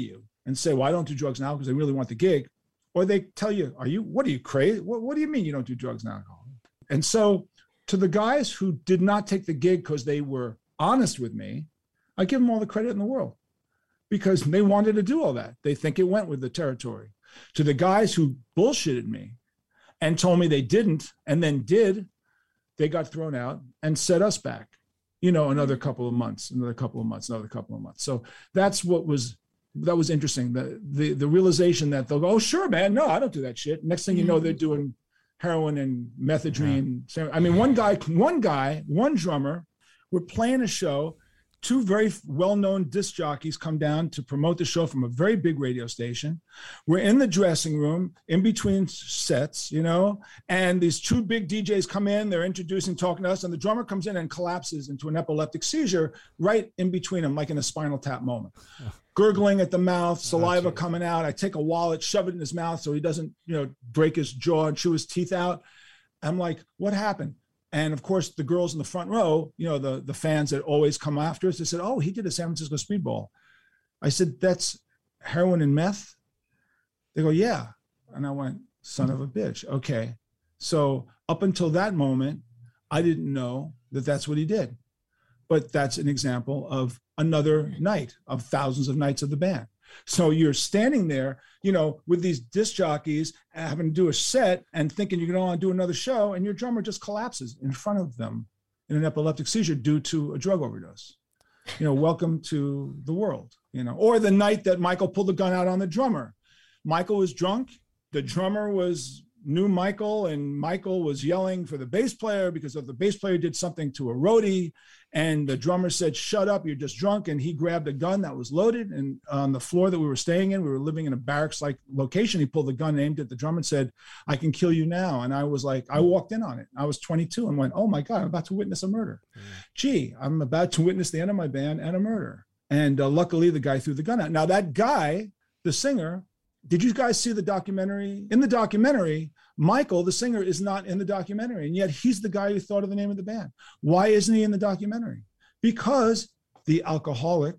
and say, well, I don't do drugs now because I really want the gig. Or they tell you, are you, what are you crazy? What, what do you mean you don't do drugs now? And so to the guys who did not take the gig because they were honest with me, I give them all the credit in the world because they wanted to do all that. They think it went with the territory. To the guys who bullshitted me and told me they didn't and then did, they got thrown out and set us back, you know, another couple of months, another couple of months, another couple of months. So that's what was, that was interesting. The, the, the realization that they'll go, oh, sure, man. No, I don't do that shit. Next thing you know, they're doing heroin and methadone. Yeah. I mean, one guy, one guy, one drummer, we're playing a show. Two very well-known disc jockeys come down to promote the show from a very big radio station. We're in the dressing room in between sets, you know, and these two big D Js come in, they're introducing, talking to us, and the drummer comes in and collapses into an epileptic seizure right in between them, like in a Spinal Tap moment. Oh. Gurgling at the mouth, saliva oh, coming out. I take a wallet, shove it in his mouth so he doesn't, you know, break his jaw and chew his teeth out. I'm like, what happened? And of course, the girls in the front row, you know, the, the fans that always come after us, they said, oh, he did a San Francisco Speedball. I said, that's heroin and meth? They go, yeah. And I went, son of a bitch. Okay. So up until that moment, I didn't know that that's what he did. But that's an example of another night of thousands of nights of the band. So you're standing there, you know, with these disc jockeys having to do a set and thinking you're going to do another show, and your drummer just collapses in front of them in an epileptic seizure due to a drug overdose. You know, welcome to the world, you know. Or the night that Michael pulled the gun out on the drummer. Michael was drunk. The drummer was knew Michael, and Michael was yelling for the bass player because if the bass player did something to a roadie, and the drummer said, shut up, you're just drunk. And he grabbed a gun that was loaded. And on the floor that we were staying in, we were living in a barracks-like location. He pulled the gun, aimed at the drummer and said, I can kill you now. And I was like, I walked in on it. I was twenty-two and went, oh my God, I'm about to witness a murder. Mm. Gee, I'm about to witness the end of my band and a murder. And uh, luckily the guy threw the gun out. Now that guy, the singer, did you guys see the documentary? In the documentary, Michael, the singer, is not in the documentary, and yet he's the guy who thought of the name of the band. Why isn't he in the documentary? Because the alcoholic,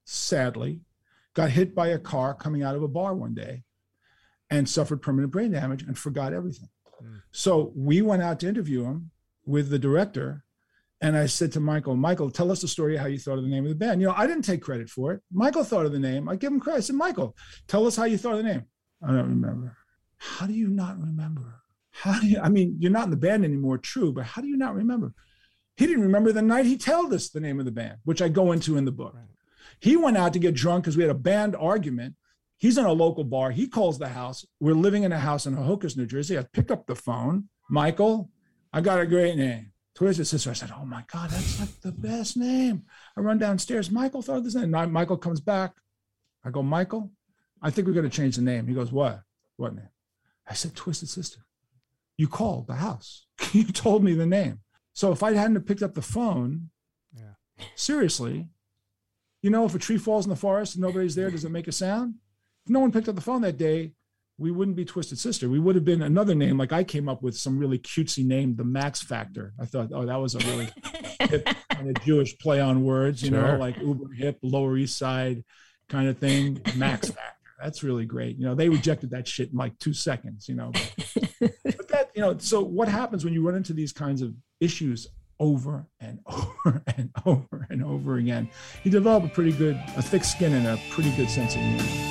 sadly, got hit by a car coming out of a bar one day and suffered permanent brain damage and forgot everything. Mm. So we went out to interview him with the director, and I said to Michael, Michael, tell us the story of how you thought of the name of the band. You know, I didn't take credit for it. Michael thought of the name. I give him credit. I said, Michael, tell us how you thought of the name. I don't remember. How do you not remember? How do you, I mean, you're not in the band anymore, true, but how do you not remember? He didn't remember the night he told us the name of the band, which I go into in the book. Right. He went out to get drunk because we had a band argument. He's in a local bar. He calls the house. We're living in a house in Hocus, New Jersey. I pick up the phone. Michael, I got a great name. Twisted Sister. I said, oh my God, that's like the best name. I run downstairs. Michael thought of this name. Michael comes back. I go, Michael, I think we're going to change the name. He goes, what? What name? I said, Twisted Sister. You called the house. You told me the name. So if I hadn't have picked up the phone, yeah. Seriously, you know, if a tree falls in the forest and nobody's there, does it make a sound? If no one picked up the phone that day, we wouldn't be Twisted Sister. We would have been another name. Like I came up with some really cutesy name, the Max Factor. I thought, oh, that was a really hip kind of Jewish play on words, you sure. know, like uber hip, Lower East Side kind of thing. Max Factor. That's really great. You know, they rejected that shit in like two seconds, you know. But, but that, you know, so what happens when you run into these kinds of issues over and over and over and over again? You develop a pretty good, a thick skin and a pretty good sense of humor.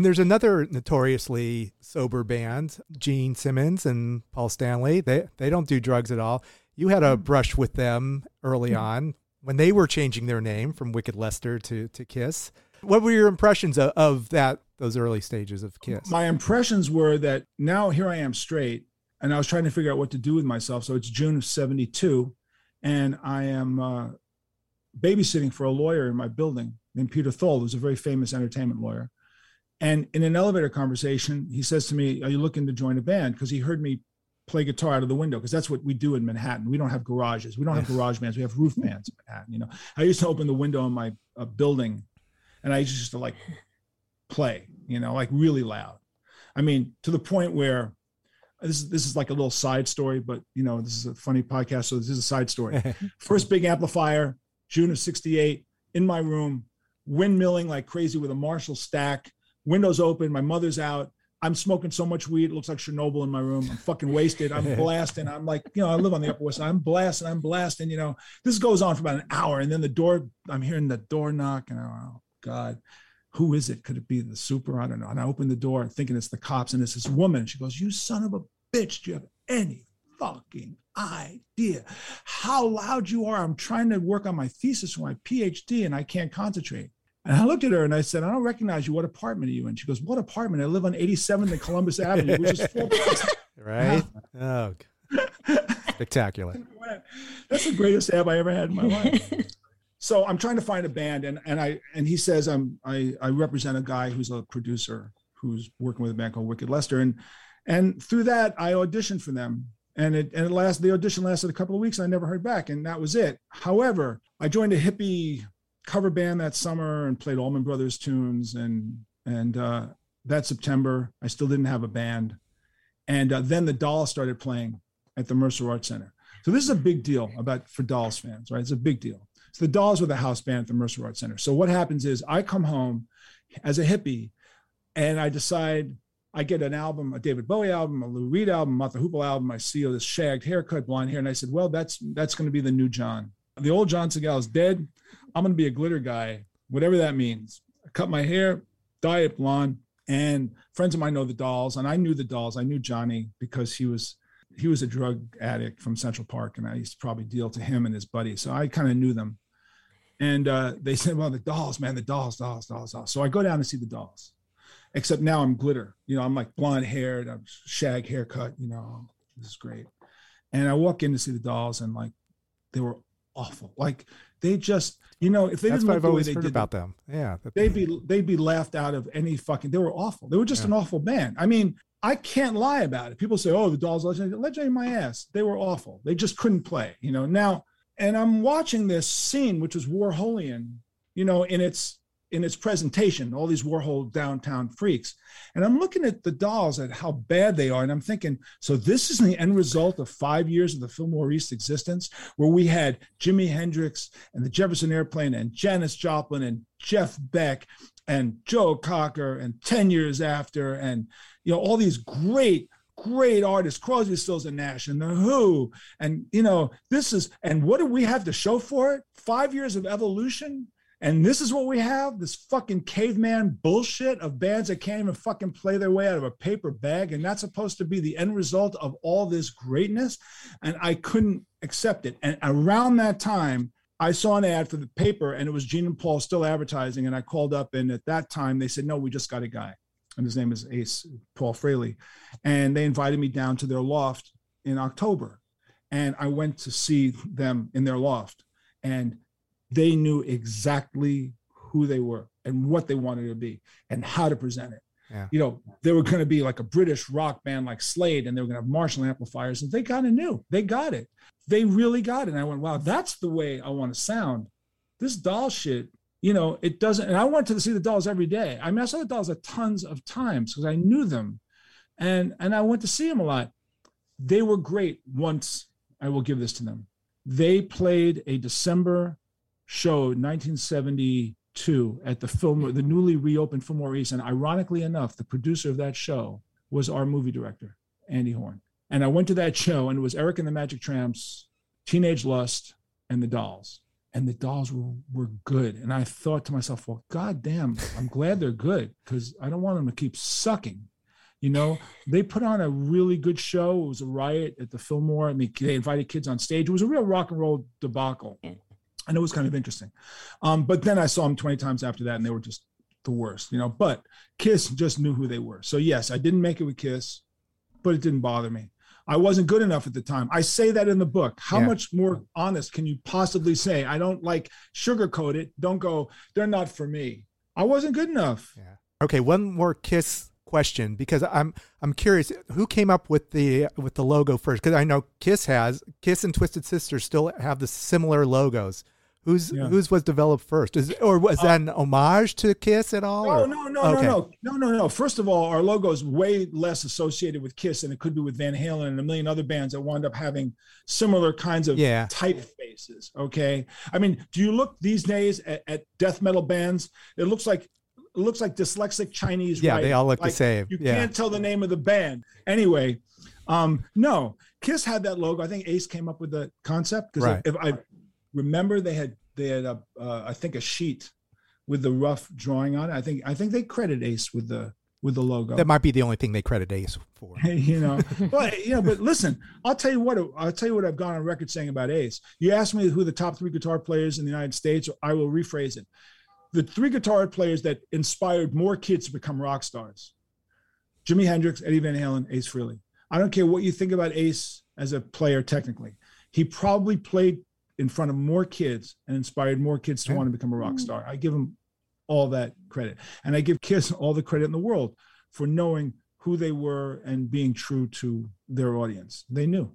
And there's another notoriously sober band, Gene Simmons and Paul Stanley. They they don't do drugs at all. You had a brush with them early on when they were changing their name from Wicked Lester to, to Kiss. What were your impressions of, of that, those early stages of Kiss? My impressions were that now here I am straight, and I was trying to figure out what to do with myself. So it's June of seventy-two, and I am uh, babysitting for a lawyer in my building named Peter Thole, who's a very famous entertainment lawyer. And in an elevator conversation, he says to me, are you looking to join a band? Because he heard me play guitar out of the window, because that's what we do in Manhattan. We don't have garages. We don't have garage bands. We have roof bands in Manhattan. You know, I used to open the window in my uh, building, and I used to like play, you know, like really loud. I mean, to the point where this is, this is like a little side story, but you know, this is a funny podcast. So this is a side story. First big amplifier, June of sixty-eight, in my room, windmilling like crazy with a Marshall stack, windows open, my mother's out. I'm smoking so much weed, it looks like Chernobyl in my room. I'm fucking wasted. I'm blasting. I'm like, you know, I live on the Upper West Side. I'm blasting. I'm blasting. You know, this goes on for about an hour. And then the door, I'm hearing the door knock. And I'm, oh, God, who is it? Could it be the super? I don't know. And I open the door thinking it's the cops. And it's this woman. She goes, you son of a bitch. Do you have any fucking idea how loud you are? I'm trying to work on my thesis for my PhD and I can't concentrate. And I looked at her and I said, I don't recognize you. What apartment are you in? She goes, what apartment? I live on eighty-seventh and Columbus Avenue, which is four blocks. Right? Oh, spectacular. That's the greatest ab I ever had in my life. So I'm trying to find a band. And, and I, and he says, I'm, I, I represent a guy who's a producer who's working with a band called Wicked Lester. And, and through that, I auditioned for them. And it, and it lasted, the audition lasted a couple of weeks and I never heard back. And that was it. However, I joined a hippie cover band that summer and played Allman Brothers tunes. And, and uh, that September, I still didn't have a band. And uh, then the Dolls started playing at the Mercer Arts Center. So this is a big deal about for Dolls fans, right? It's a big deal. So the Dolls were the house band at the Mercer Arts Center. So what happens is I come home as a hippie and I decide I get an album, a David Bowie album, a Lou Reed album, Martha Hoople album. I see this shagged haircut, blonde hair. And I said, well, that's, that's going to be the new John. The old John Segal is dead. I'm going to be a glitter guy, whatever that means. I cut my hair, dye it blonde, and friends of mine know the Dolls, and I knew the Dolls. I knew Johnny because he was he was a drug addict from Central Park, and I used to probably deal to him and his buddies, so I kind of knew them. And uh, they said, well, the Dolls, man, the Dolls, Dolls, Dolls, Dolls. So I go down to see the Dolls, except now I'm glitter. You know, I'm like blonde haired, I'm shag haircut, you know, this is great. And I walk in to see the Dolls, and like, they were awful. Like, they just, you know, if they That's didn't what look I've the way always they heard did, about them. Yeah. they'd be they'd be laughed out of any fucking, they were awful. They were just Yeah. an awful band. I mean, I can't lie about it. People say, oh, the Dolls, legendary, legendary my ass. They were awful. They just couldn't play, you know. Now, and I'm watching this scene, which was Warholian, you know, in its in its presentation, all these Warhol downtown freaks. And I'm looking at the Dolls, at how bad they are. And I'm thinking, so this is the end result of five years of the Fillmore East existence, where we had Jimi Hendrix and the Jefferson Airplane and Janis Joplin and Jeff Beck and Joe Cocker and ten years after, and, you know, all these great, great artists, Crosby, Stills and Nash and the Who. And, you know, this is, and what do we have to show for it? Five years of evolution. And this is what we have, this fucking caveman bullshit of bands that can't even fucking play their way out of a paper bag. And that's supposed to be the end result of all this greatness. And I couldn't accept it. And around that time, I saw an ad for the paper, and it was Gene and Paul still advertising. And I called up, and at that time they said, no, we just got a guy. And his name is Ace, Paul Fraley. And they invited me down to their loft in October. And I went to see them in their loft. And they knew exactly who they were and what they wanted to be and how to present it. Yeah. You know, they were going to be like a British rock band like Slade, and they were going to have Marshall amplifiers, and they kind of knew. They got it. They really got it. And I went, wow, that's the way I want to sound. This doll shit, you know, it doesn't. And I went to see the Dolls every day. I mean, I saw the Dolls a tons of times because I knew them. And, and I went to see them a lot. They were great once. I will give this to them. They played a December show nineteen seventy-two at the film, the newly reopened Fillmore East. And ironically enough, the producer of that show was our movie director, Andy Horn. And I went to that show, and it was Eric and the Magic Tramps, Teenage Lust, and the Dolls. and the dolls were, were good. And I thought to myself, well, God damn, I'm glad they're good because I don't want them to keep sucking. You know, they put on a really good show. It was a riot at the Fillmore. I mean, they invited kids on stage. It was a real rock and roll debacle. And it was kind of interesting. Um, but then I saw them twenty times after that, and they were just the worst, you know. But Kiss just knew who they were. So, yes, I didn't make it with Kiss, but it didn't bother me. I wasn't good enough at the time. I say that in the book. How yeah. much more honest can you possibly say? I don't like sugarcoat it. Don't go, they're not for me. I wasn't good enough. Yeah. Okay, one more Kiss question, because I'm I'm curious who came up with the with the logo first, because I know Kiss has Kiss and Twisted Sister still have the similar logos. Whose yeah. whose was developed first? Is or was that an homage to Kiss at all? No, no, no, okay. no, no, no, no, no. First of all, our logo is way less associated with Kiss than it could be with Van Halen and a million other bands that wound up having similar kinds of yeah. typefaces. Okay, I mean, do you look these days at, at death metal bands? It looks like it looks like dyslexic Chinese. Yeah, writing. they all look like, the same. You yeah. can't tell the name of the band anyway. Um, no, Kiss had that logo. I think Ace came up with the concept because right. if I remember, they had they had a uh, I think a sheet with the rough drawing on it. I think I think they credit Ace with the with the logo. That might be the only thing they credit Ace for. you know, but you know, but listen, I'll tell you what I'll tell you what I've gone on record saying about Ace. You ask me who the top three guitar players in the United States, I will rephrase it. The three guitar players that inspired more kids to become rock stars: Jimi Hendrix, Eddie Van Halen, Ace Frehley. I don't care what you think about Ace as a player technically. He probably played in front of more kids and inspired more kids to want to become a rock star. I give him all that credit. And I give Kiss all the credit in the world for knowing who they were and being true to their audience. They knew.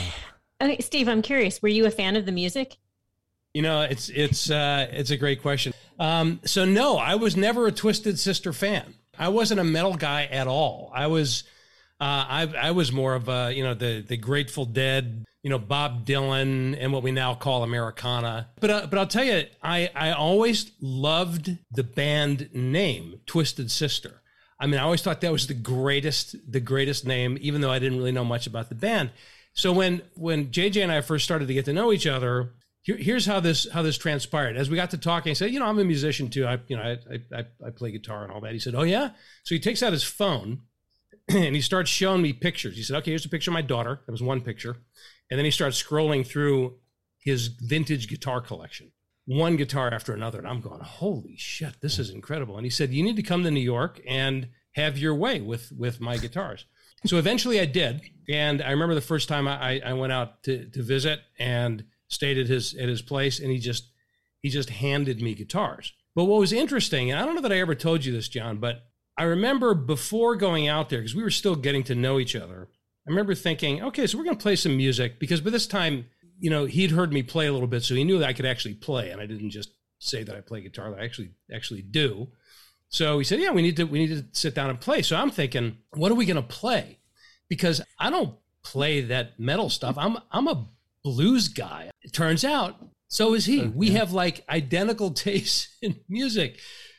Okay, Steve, I'm curious. Were you a fan of the music? You know, it's it's uh, it's a great question. Um, so no, I was never a Twisted Sister fan. I wasn't a metal guy at all. I was, uh, I I was more of a, you know, the the Grateful Dead, you know, Bob Dylan and what we now call Americana. But uh, but I'll tell you, I I always loved the band name Twisted Sister. I mean, I always thought that was the greatest the greatest name, even though I didn't really know much about the band. So when when J J and I first started to get to know each other, here, here's how this how this transpired. As we got to talking, he said, you know, I'm a musician too. I you know I I, I play guitar and all that. He said, oh yeah. So he takes out his phone and he starts showing me pictures. He said, okay, here's a picture of my daughter. That was one picture. And then he starts scrolling through his vintage guitar collection, one guitar after another. And I'm going, holy shit, this is incredible. And he said, you need to come to New York and have your way with, with my guitars. So eventually I did. And I remember the first time I, I went out to, to visit and stayed at his, at his place. And he just, he just handed me guitars. But what was interesting, and I don't know that I ever told you this, John, but I remember before going out there, because we were still getting to know each other, I remember thinking, okay, so we're going to play some music, because by this time, you know, he'd heard me play a little bit, so he knew that I could actually play, and I didn't just say that I play guitar, that I actually actually do. So he said, yeah, we need to we need to sit down and play. So I'm thinking, what are we going to play? Because I don't play that metal stuff. I'm I'm a blues guy. It turns out, so is he. We have like identical tastes in music.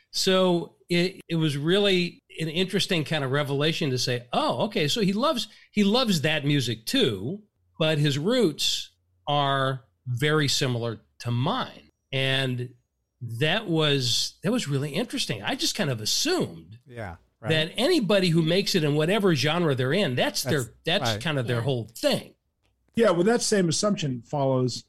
So it it was really an interesting kind of revelation to say, oh, okay, so he loves he loves that music too, but his roots are very similar to mine. And that was that was really interesting. I just kind of assumed yeah, right. that anybody who makes it in whatever genre they're in, that's, that's their that's right. kind of their whole thing. Yeah, well, that same assumption follows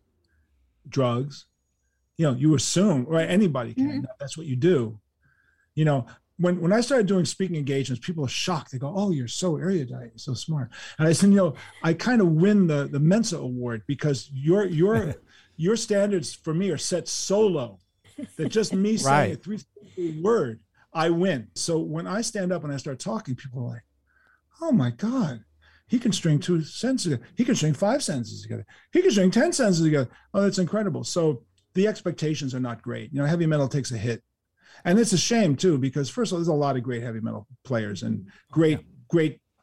drugs. You know, you assume, right? Anybody can. Mm-hmm. That's what you do. You know, when, when I started doing speaking engagements, people are shocked. They go, oh, you're so erudite, you're so smart. And I said, you know, I kind of win the, the Mensa Award because your your your standards for me are set so low that just me saying right. a three word, I win. So when I stand up and I start talking, people are like, oh my God, he can string two sentences together. He can string five sentences together. He can string ten sentences together. Oh, that's incredible. So the expectations are not great. You know, heavy metal takes a hit. And it's a shame too, because first of all, there's a lot of great heavy metal players and great, yeah. great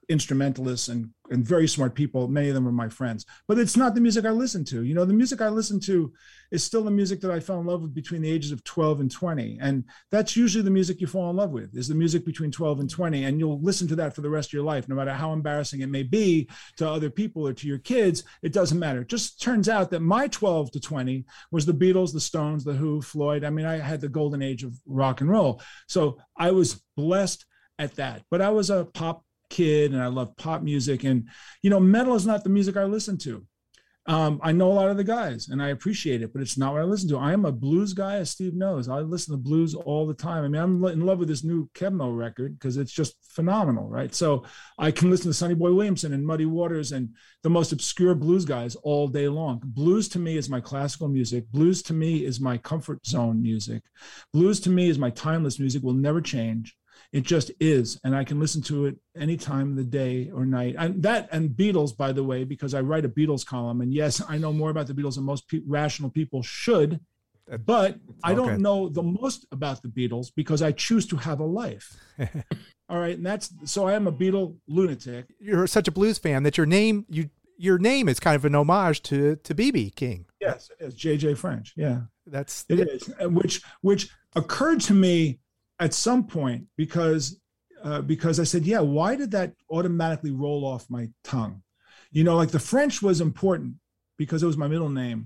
instrumentalists and, and very smart people. Many of them are my friends, but it's not the music I listen to. You know, the music I listen to is still the music that I fell in love with between the ages of twelve and twenty. And that's usually the music you fall in love with, is the music between twelve and twenty. And you'll listen to that for the rest of your life, no matter how embarrassing it may be to other people or to your kids. It doesn't matter. It just turns out that my twelve to twenty was the Beatles, the Stones, the Who, Floyd. I mean, I had the golden age of rock and roll. So I was blessed at that, but I was a pop kid and I love pop music, and you know, metal is not the music I listen to. um I know a lot of the guys and I appreciate it, but it's not what I listen to. I am a blues guy, as Steve knows. I listen to blues all the time. I mean, I'm in love with this new Kebno record because it's just phenomenal, right? So I can listen to Sonny Boy Williamson and Muddy Waters and the most obscure blues guys all day long. Blues to me is my classical music. Blues to me is my comfort zone music. Blues to me is my timeless music, will never change. It just is, and I can listen to it any time of the day or night. And that and Beatles, by the way, because I write a Beatles column, and yes, I know more about the Beatles than most pe- rational people should, but I don't okay. know the most about the Beatles because I choose to have a life. All right, and that's so I am a Beatle lunatic. You're such a blues fan that your name you your name is kind of an homage to to B B King. Yes, it is J J French. Yeah, that's it is, which which occurred to me at some point because uh, because I said, yeah, why did that automatically roll off my tongue? You know, like the French was important because it was my middle name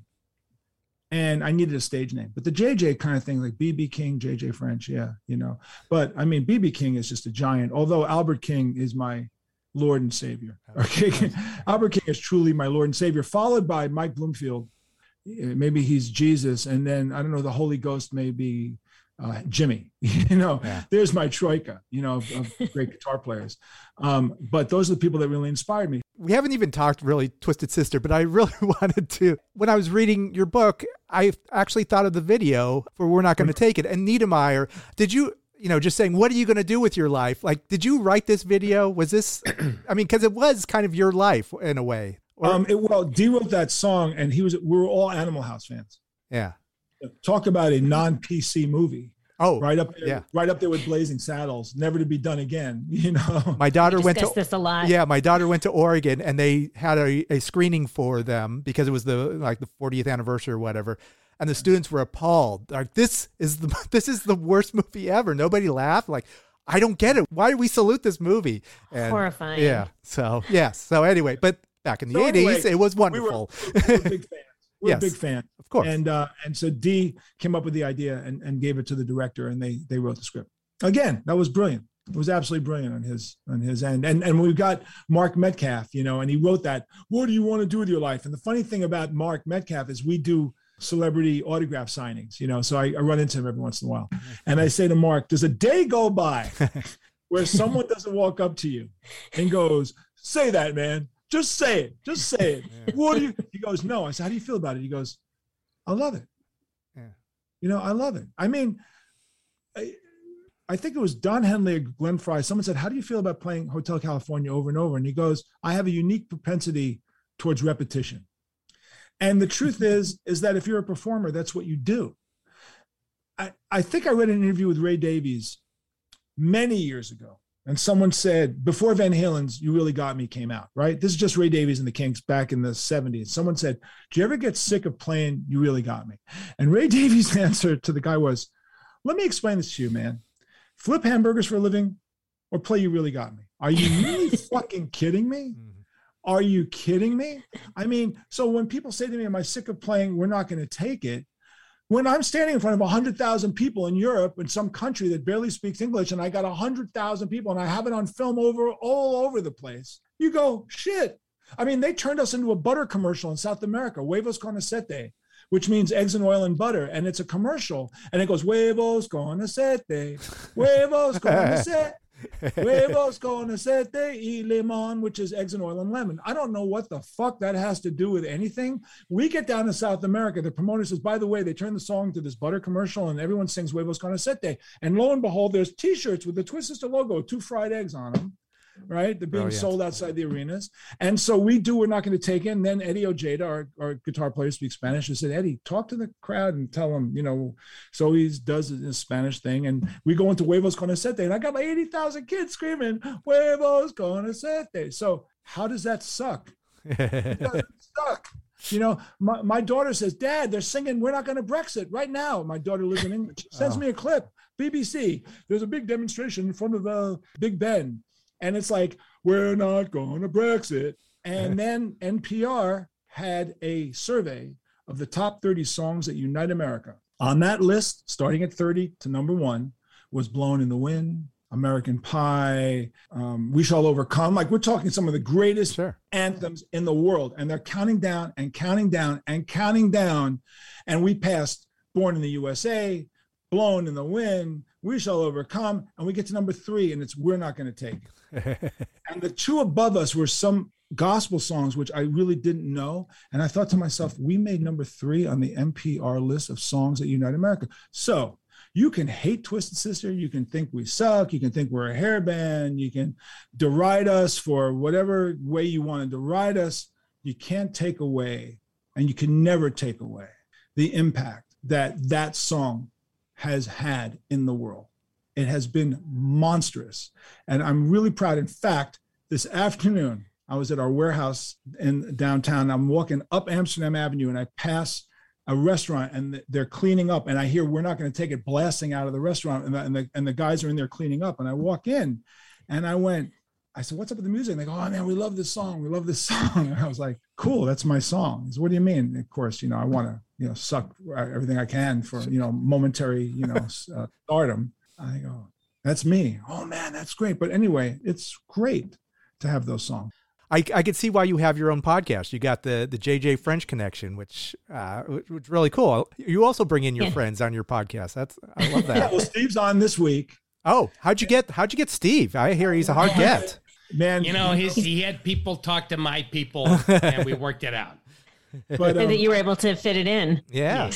and I needed a stage name. But the J J kind of thing, like B B King, J J French, yeah, you know. But I mean, B B King is just a giant, although Albert King is my Lord and Savior. Okay, Albert King is truly my Lord and Savior, followed by Mike Bloomfield. Maybe he's Jesus. And then, I don't know, the Holy Ghost may be Uh, Jimmy, you know, yeah. There's my troika, you know, of, of great guitar players. Um, but those are the people that really inspired me. We haven't even talked really Twisted Sister, but I really wanted to. When I was reading your book, I actually thought of the video for We're Not Going to Take It. And Niedermeyer, did you, you know, just saying, what are you going to do with your life? Like, did you write this video? Was this, I mean, because it was kind of your life in a way. Or, um, it, well, Dee wrote that song and he was, we were all Animal House fans. Yeah. Talk about a non-P C movie. Oh, right up there, yeah. right up there with Blazing Saddles, never to be done again. You know, my daughter we went to this a lot. Yeah, my daughter went to Oregon, and they had a, a screening for them because it was the like the fortieth anniversary or whatever. And the students were appalled. Like, this is the this is the worst movie ever. Nobody laughed. Like, I don't get it. Why do we salute this movie? And, Horrifying. Yeah. So yeah. So anyway, but back in the so eighties, anyway, it was wonderful. We were, we were big fans. We're Yes. a big fan. Of course. And uh, and so Dee came up with the idea and, and gave it to the director, and they they wrote the script. Again, that was brilliant. It was absolutely brilliant on his on his end. And and we've got Mark Metcalf, you know, and he wrote that. What do you want to do with your life? And the funny thing about Mark Metcalf is we do celebrity autograph signings, you know. So I, I run into him every once in a while, and I say to Mark, "Does a day go by where someone doesn't walk up to you and goes, 'Say that, man. Just say it. Just say it.' Yeah. What do you?" He goes, "No." I said, "How do you feel about it?" He goes, "I love it." Yeah. You know, I love it. I mean, I, I think it was Don Henley or Glenn Fry. Someone said, "How do you feel about playing Hotel California over and over?" And he goes, "I have a unique propensity towards repetition." And the truth is, is that if you're a performer, that's what you do. I, I think I read an interview with Ray Davies many years ago. And someone said, before Van Halen's You Really Got Me came out, right? This is just Ray Davies and the Kinks back in the seventies. Someone said, "Do you ever get sick of playing You Really Got Me?" And Ray Davies' answer to the guy was, "Let me explain this to you, man. Flip hamburgers for a living or play You Really Got Me? Are you really fucking kidding me? Are you kidding me?" I mean, so when people say to me, "Am I sick of playing We're Not Going to Take It?" When I'm standing in front of one hundred thousand people in Europe, in some country that barely speaks English, and I got one hundred thousand people and I have it on film over all over the place, you go, shit. I mean, they turned us into a butter commercial in South America, Huevos con Aceite, which means eggs and oil and butter. And it's a commercial. And it goes, "Huevos con aceite, huevos con aceite. Huevos con aceite y limón," which is eggs and oil and lemon. I don't know what the fuck that has to do with anything. We get down to South America, the promoter says, "By the way, they turn the song to this butter commercial and everyone sings Huevos con aceite." And lo and behold, there's t-shirts with the Twisted Sister logo, two fried eggs on them. right? They're being Brilliant. sold outside the arenas. And so we do, we're not going to take in. Then Eddie Ojeda, our, our guitar player, speaks Spanish, and said, Eddie, talk to the crowd and tell them, you know, so he does his Spanish thing. And we go into Huevos con Acete, and I got my eighty thousand kids screaming, Huevos con Acete. So how does that suck? It doesn't suck. You know, my, my daughter says, Dad, they're singing We're Not Going to Brexit right now. My daughter lives in England. She sends Oh. me a clip. B B C, there's a big demonstration in front of the Big Ben. And it's like, we're not going to Brexit. And then N P R had a survey of the top thirty songs that unite America. On that list, starting at thirty to number one, was Blowing in the Wind, American Pie, um, We Shall Overcome. Like, we're talking some of the greatest Sure. anthems in the world. And they're counting down and counting down and counting down. And we passed Born in the U S A, Blown in the Wind, We Shall Overcome. And we get to number three, and it's We're Not Going to Take It. And the two above us were some gospel songs, which I really didn't know. And I thought to myself, we made number three on the N P R list of songs that unite America. So you can hate Twisted Sister. You can think we suck. You can think we're a hair band. You can deride us for whatever way you want to deride us. You can't take away, and you can never take away, the impact that that song has had in the world. It has been monstrous. And I'm really proud. In fact, this afternoon, I was at our warehouse in downtown. I'm walking up Amsterdam Avenue, and I pass a restaurant, and they're cleaning up, and I hear We're Not Going to Take It blasting out of the restaurant, and the, and the and the guys are in there cleaning up, and I walk in, and I went, I said, what's up with the music? And they go, oh man, we love this song, we love this song. And I was like, cool, that's my song. He said, what do you mean? And of course, you know, I want to, you know, suck everything I can for, you know, momentary, you know, uh, stardom. I go, that's me. Oh man, that's great. But anyway, it's great to have those songs. I, I could see why you have your own podcast. You got the the J J French connection, which uh, which is really cool. You also bring in your Yeah. friends on your podcast. That's I love Yeah, that. well, Steve's on this week. Oh, how'd you get how'd you get Steve? I hear he's a hard get. Man, You know, he's, he had people talk to my people, and we worked it out. but, So um, that you were able to fit it in. Yeah.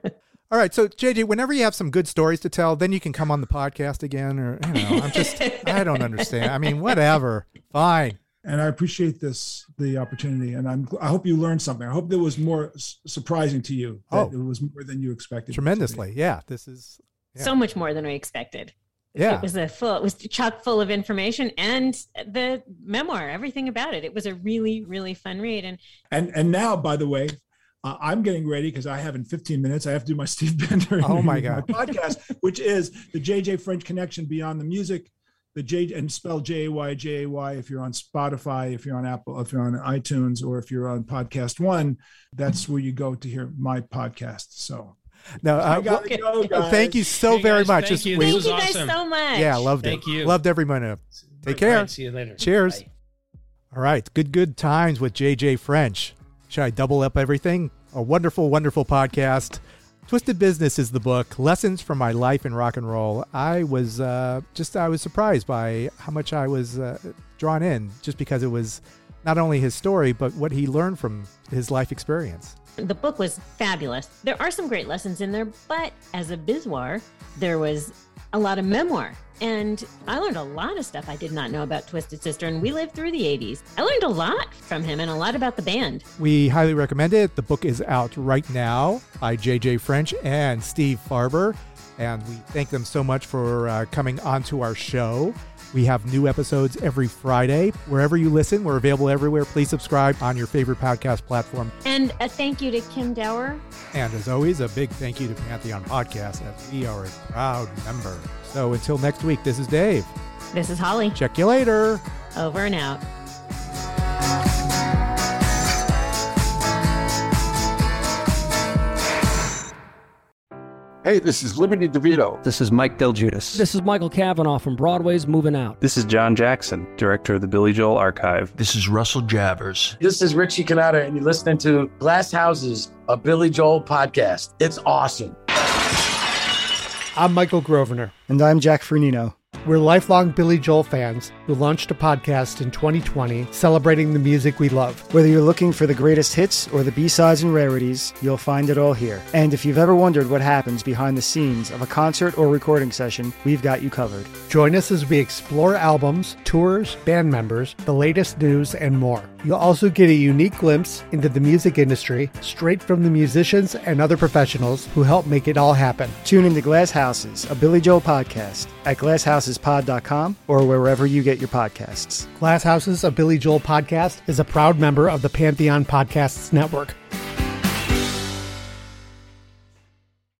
All right. So J J, whenever you have some good stories to tell, then you can come on the podcast again, or you know, I'm just I don't understand. I mean, whatever. Fine. and I appreciate this, the opportunity. And I'm, I hope you learned something. I hope it was more s- surprising to you. That Oh. it was more than you expected. it to be. Tremendously. Yeah. This is Yeah. So much more than we expected. Yeah. It was a full, it was chock full of information and the memoir, everything about it. It was a really, really fun read. And And and now, by the way, uh, I'm getting ready because I have in fifteen minutes, I have to do my Steve Bender Oh, my interview, God. podcast, which is the J J French Connection Beyond the Music. The J and spell J A Y J A Y if you're on Spotify, if you're on Apple, if you're on iTunes, or if you're on Podcast One, that's where you go to hear my podcast. So No, I uh, gotta well, go, guys. thank you so Hey, very guys, much. thank This you. week- thank was you guys awesome. so much. Yeah, loved Thank it. you. Loved every minute. Take All care. right, see you later. Cheers. Bye. All right. Good, good times with J J French. Should I double up everything? A wonderful, wonderful podcast. Twisted Business is the book. Lessons from my life in rock and roll. I was uh, just, I was surprised by how much I was uh, drawn in just because it was not only his story, but what he learned from his life experience. The book was fabulous. There are some great lessons in there, but as a bizwar, there was a lot of memoir. And I learned a lot of stuff I did not know about Twisted Sister, and we lived through the eighties. I learned a lot from him and a lot about the band. We highly recommend it. The book is out right now by J J French and Steve Farber. And we thank them so much for uh, coming onto our show. We have new episodes every Friday. Wherever you listen, we're available everywhere. Please subscribe on your favorite podcast platform. And a thank you to Kim Dower. And as always, a big thank you to Pantheon Podcast, as we are a proud member. So until next week, this is Dave. This is Holly. Check you later. Over and out. Hey, this is Liberty DeVito. This is Mike Del Giudice. This is Michael Cavanaugh from Broadway's Moving Out. This is John Jackson, director of the Billy Joel Archive. This is Russell Javers. This is Richie Canada, and you're listening to Glass Houses, a Billy Joel podcast. It's awesome. I'm Michael Grosvenor. And I'm Jack Fernino. We're lifelong Billy Joel fans who launched a podcast in twenty twenty celebrating the music we love. Whether you're looking for the greatest hits or the B-sides and rarities, you'll find it all here. And if you've ever wondered what happens behind the scenes of a concert or recording session, we've got you covered. Join us as we explore albums, tours, band members, the latest news, and more. You'll also get a unique glimpse into the music industry straight from the musicians and other professionals who help make it all happen. Tune into Glass Houses, a Billy Joel podcast at glass houses pod dot com or wherever you get your podcasts. Glass Houses, a Billy Joel podcast is a proud member of the Pantheon Podcasts Network.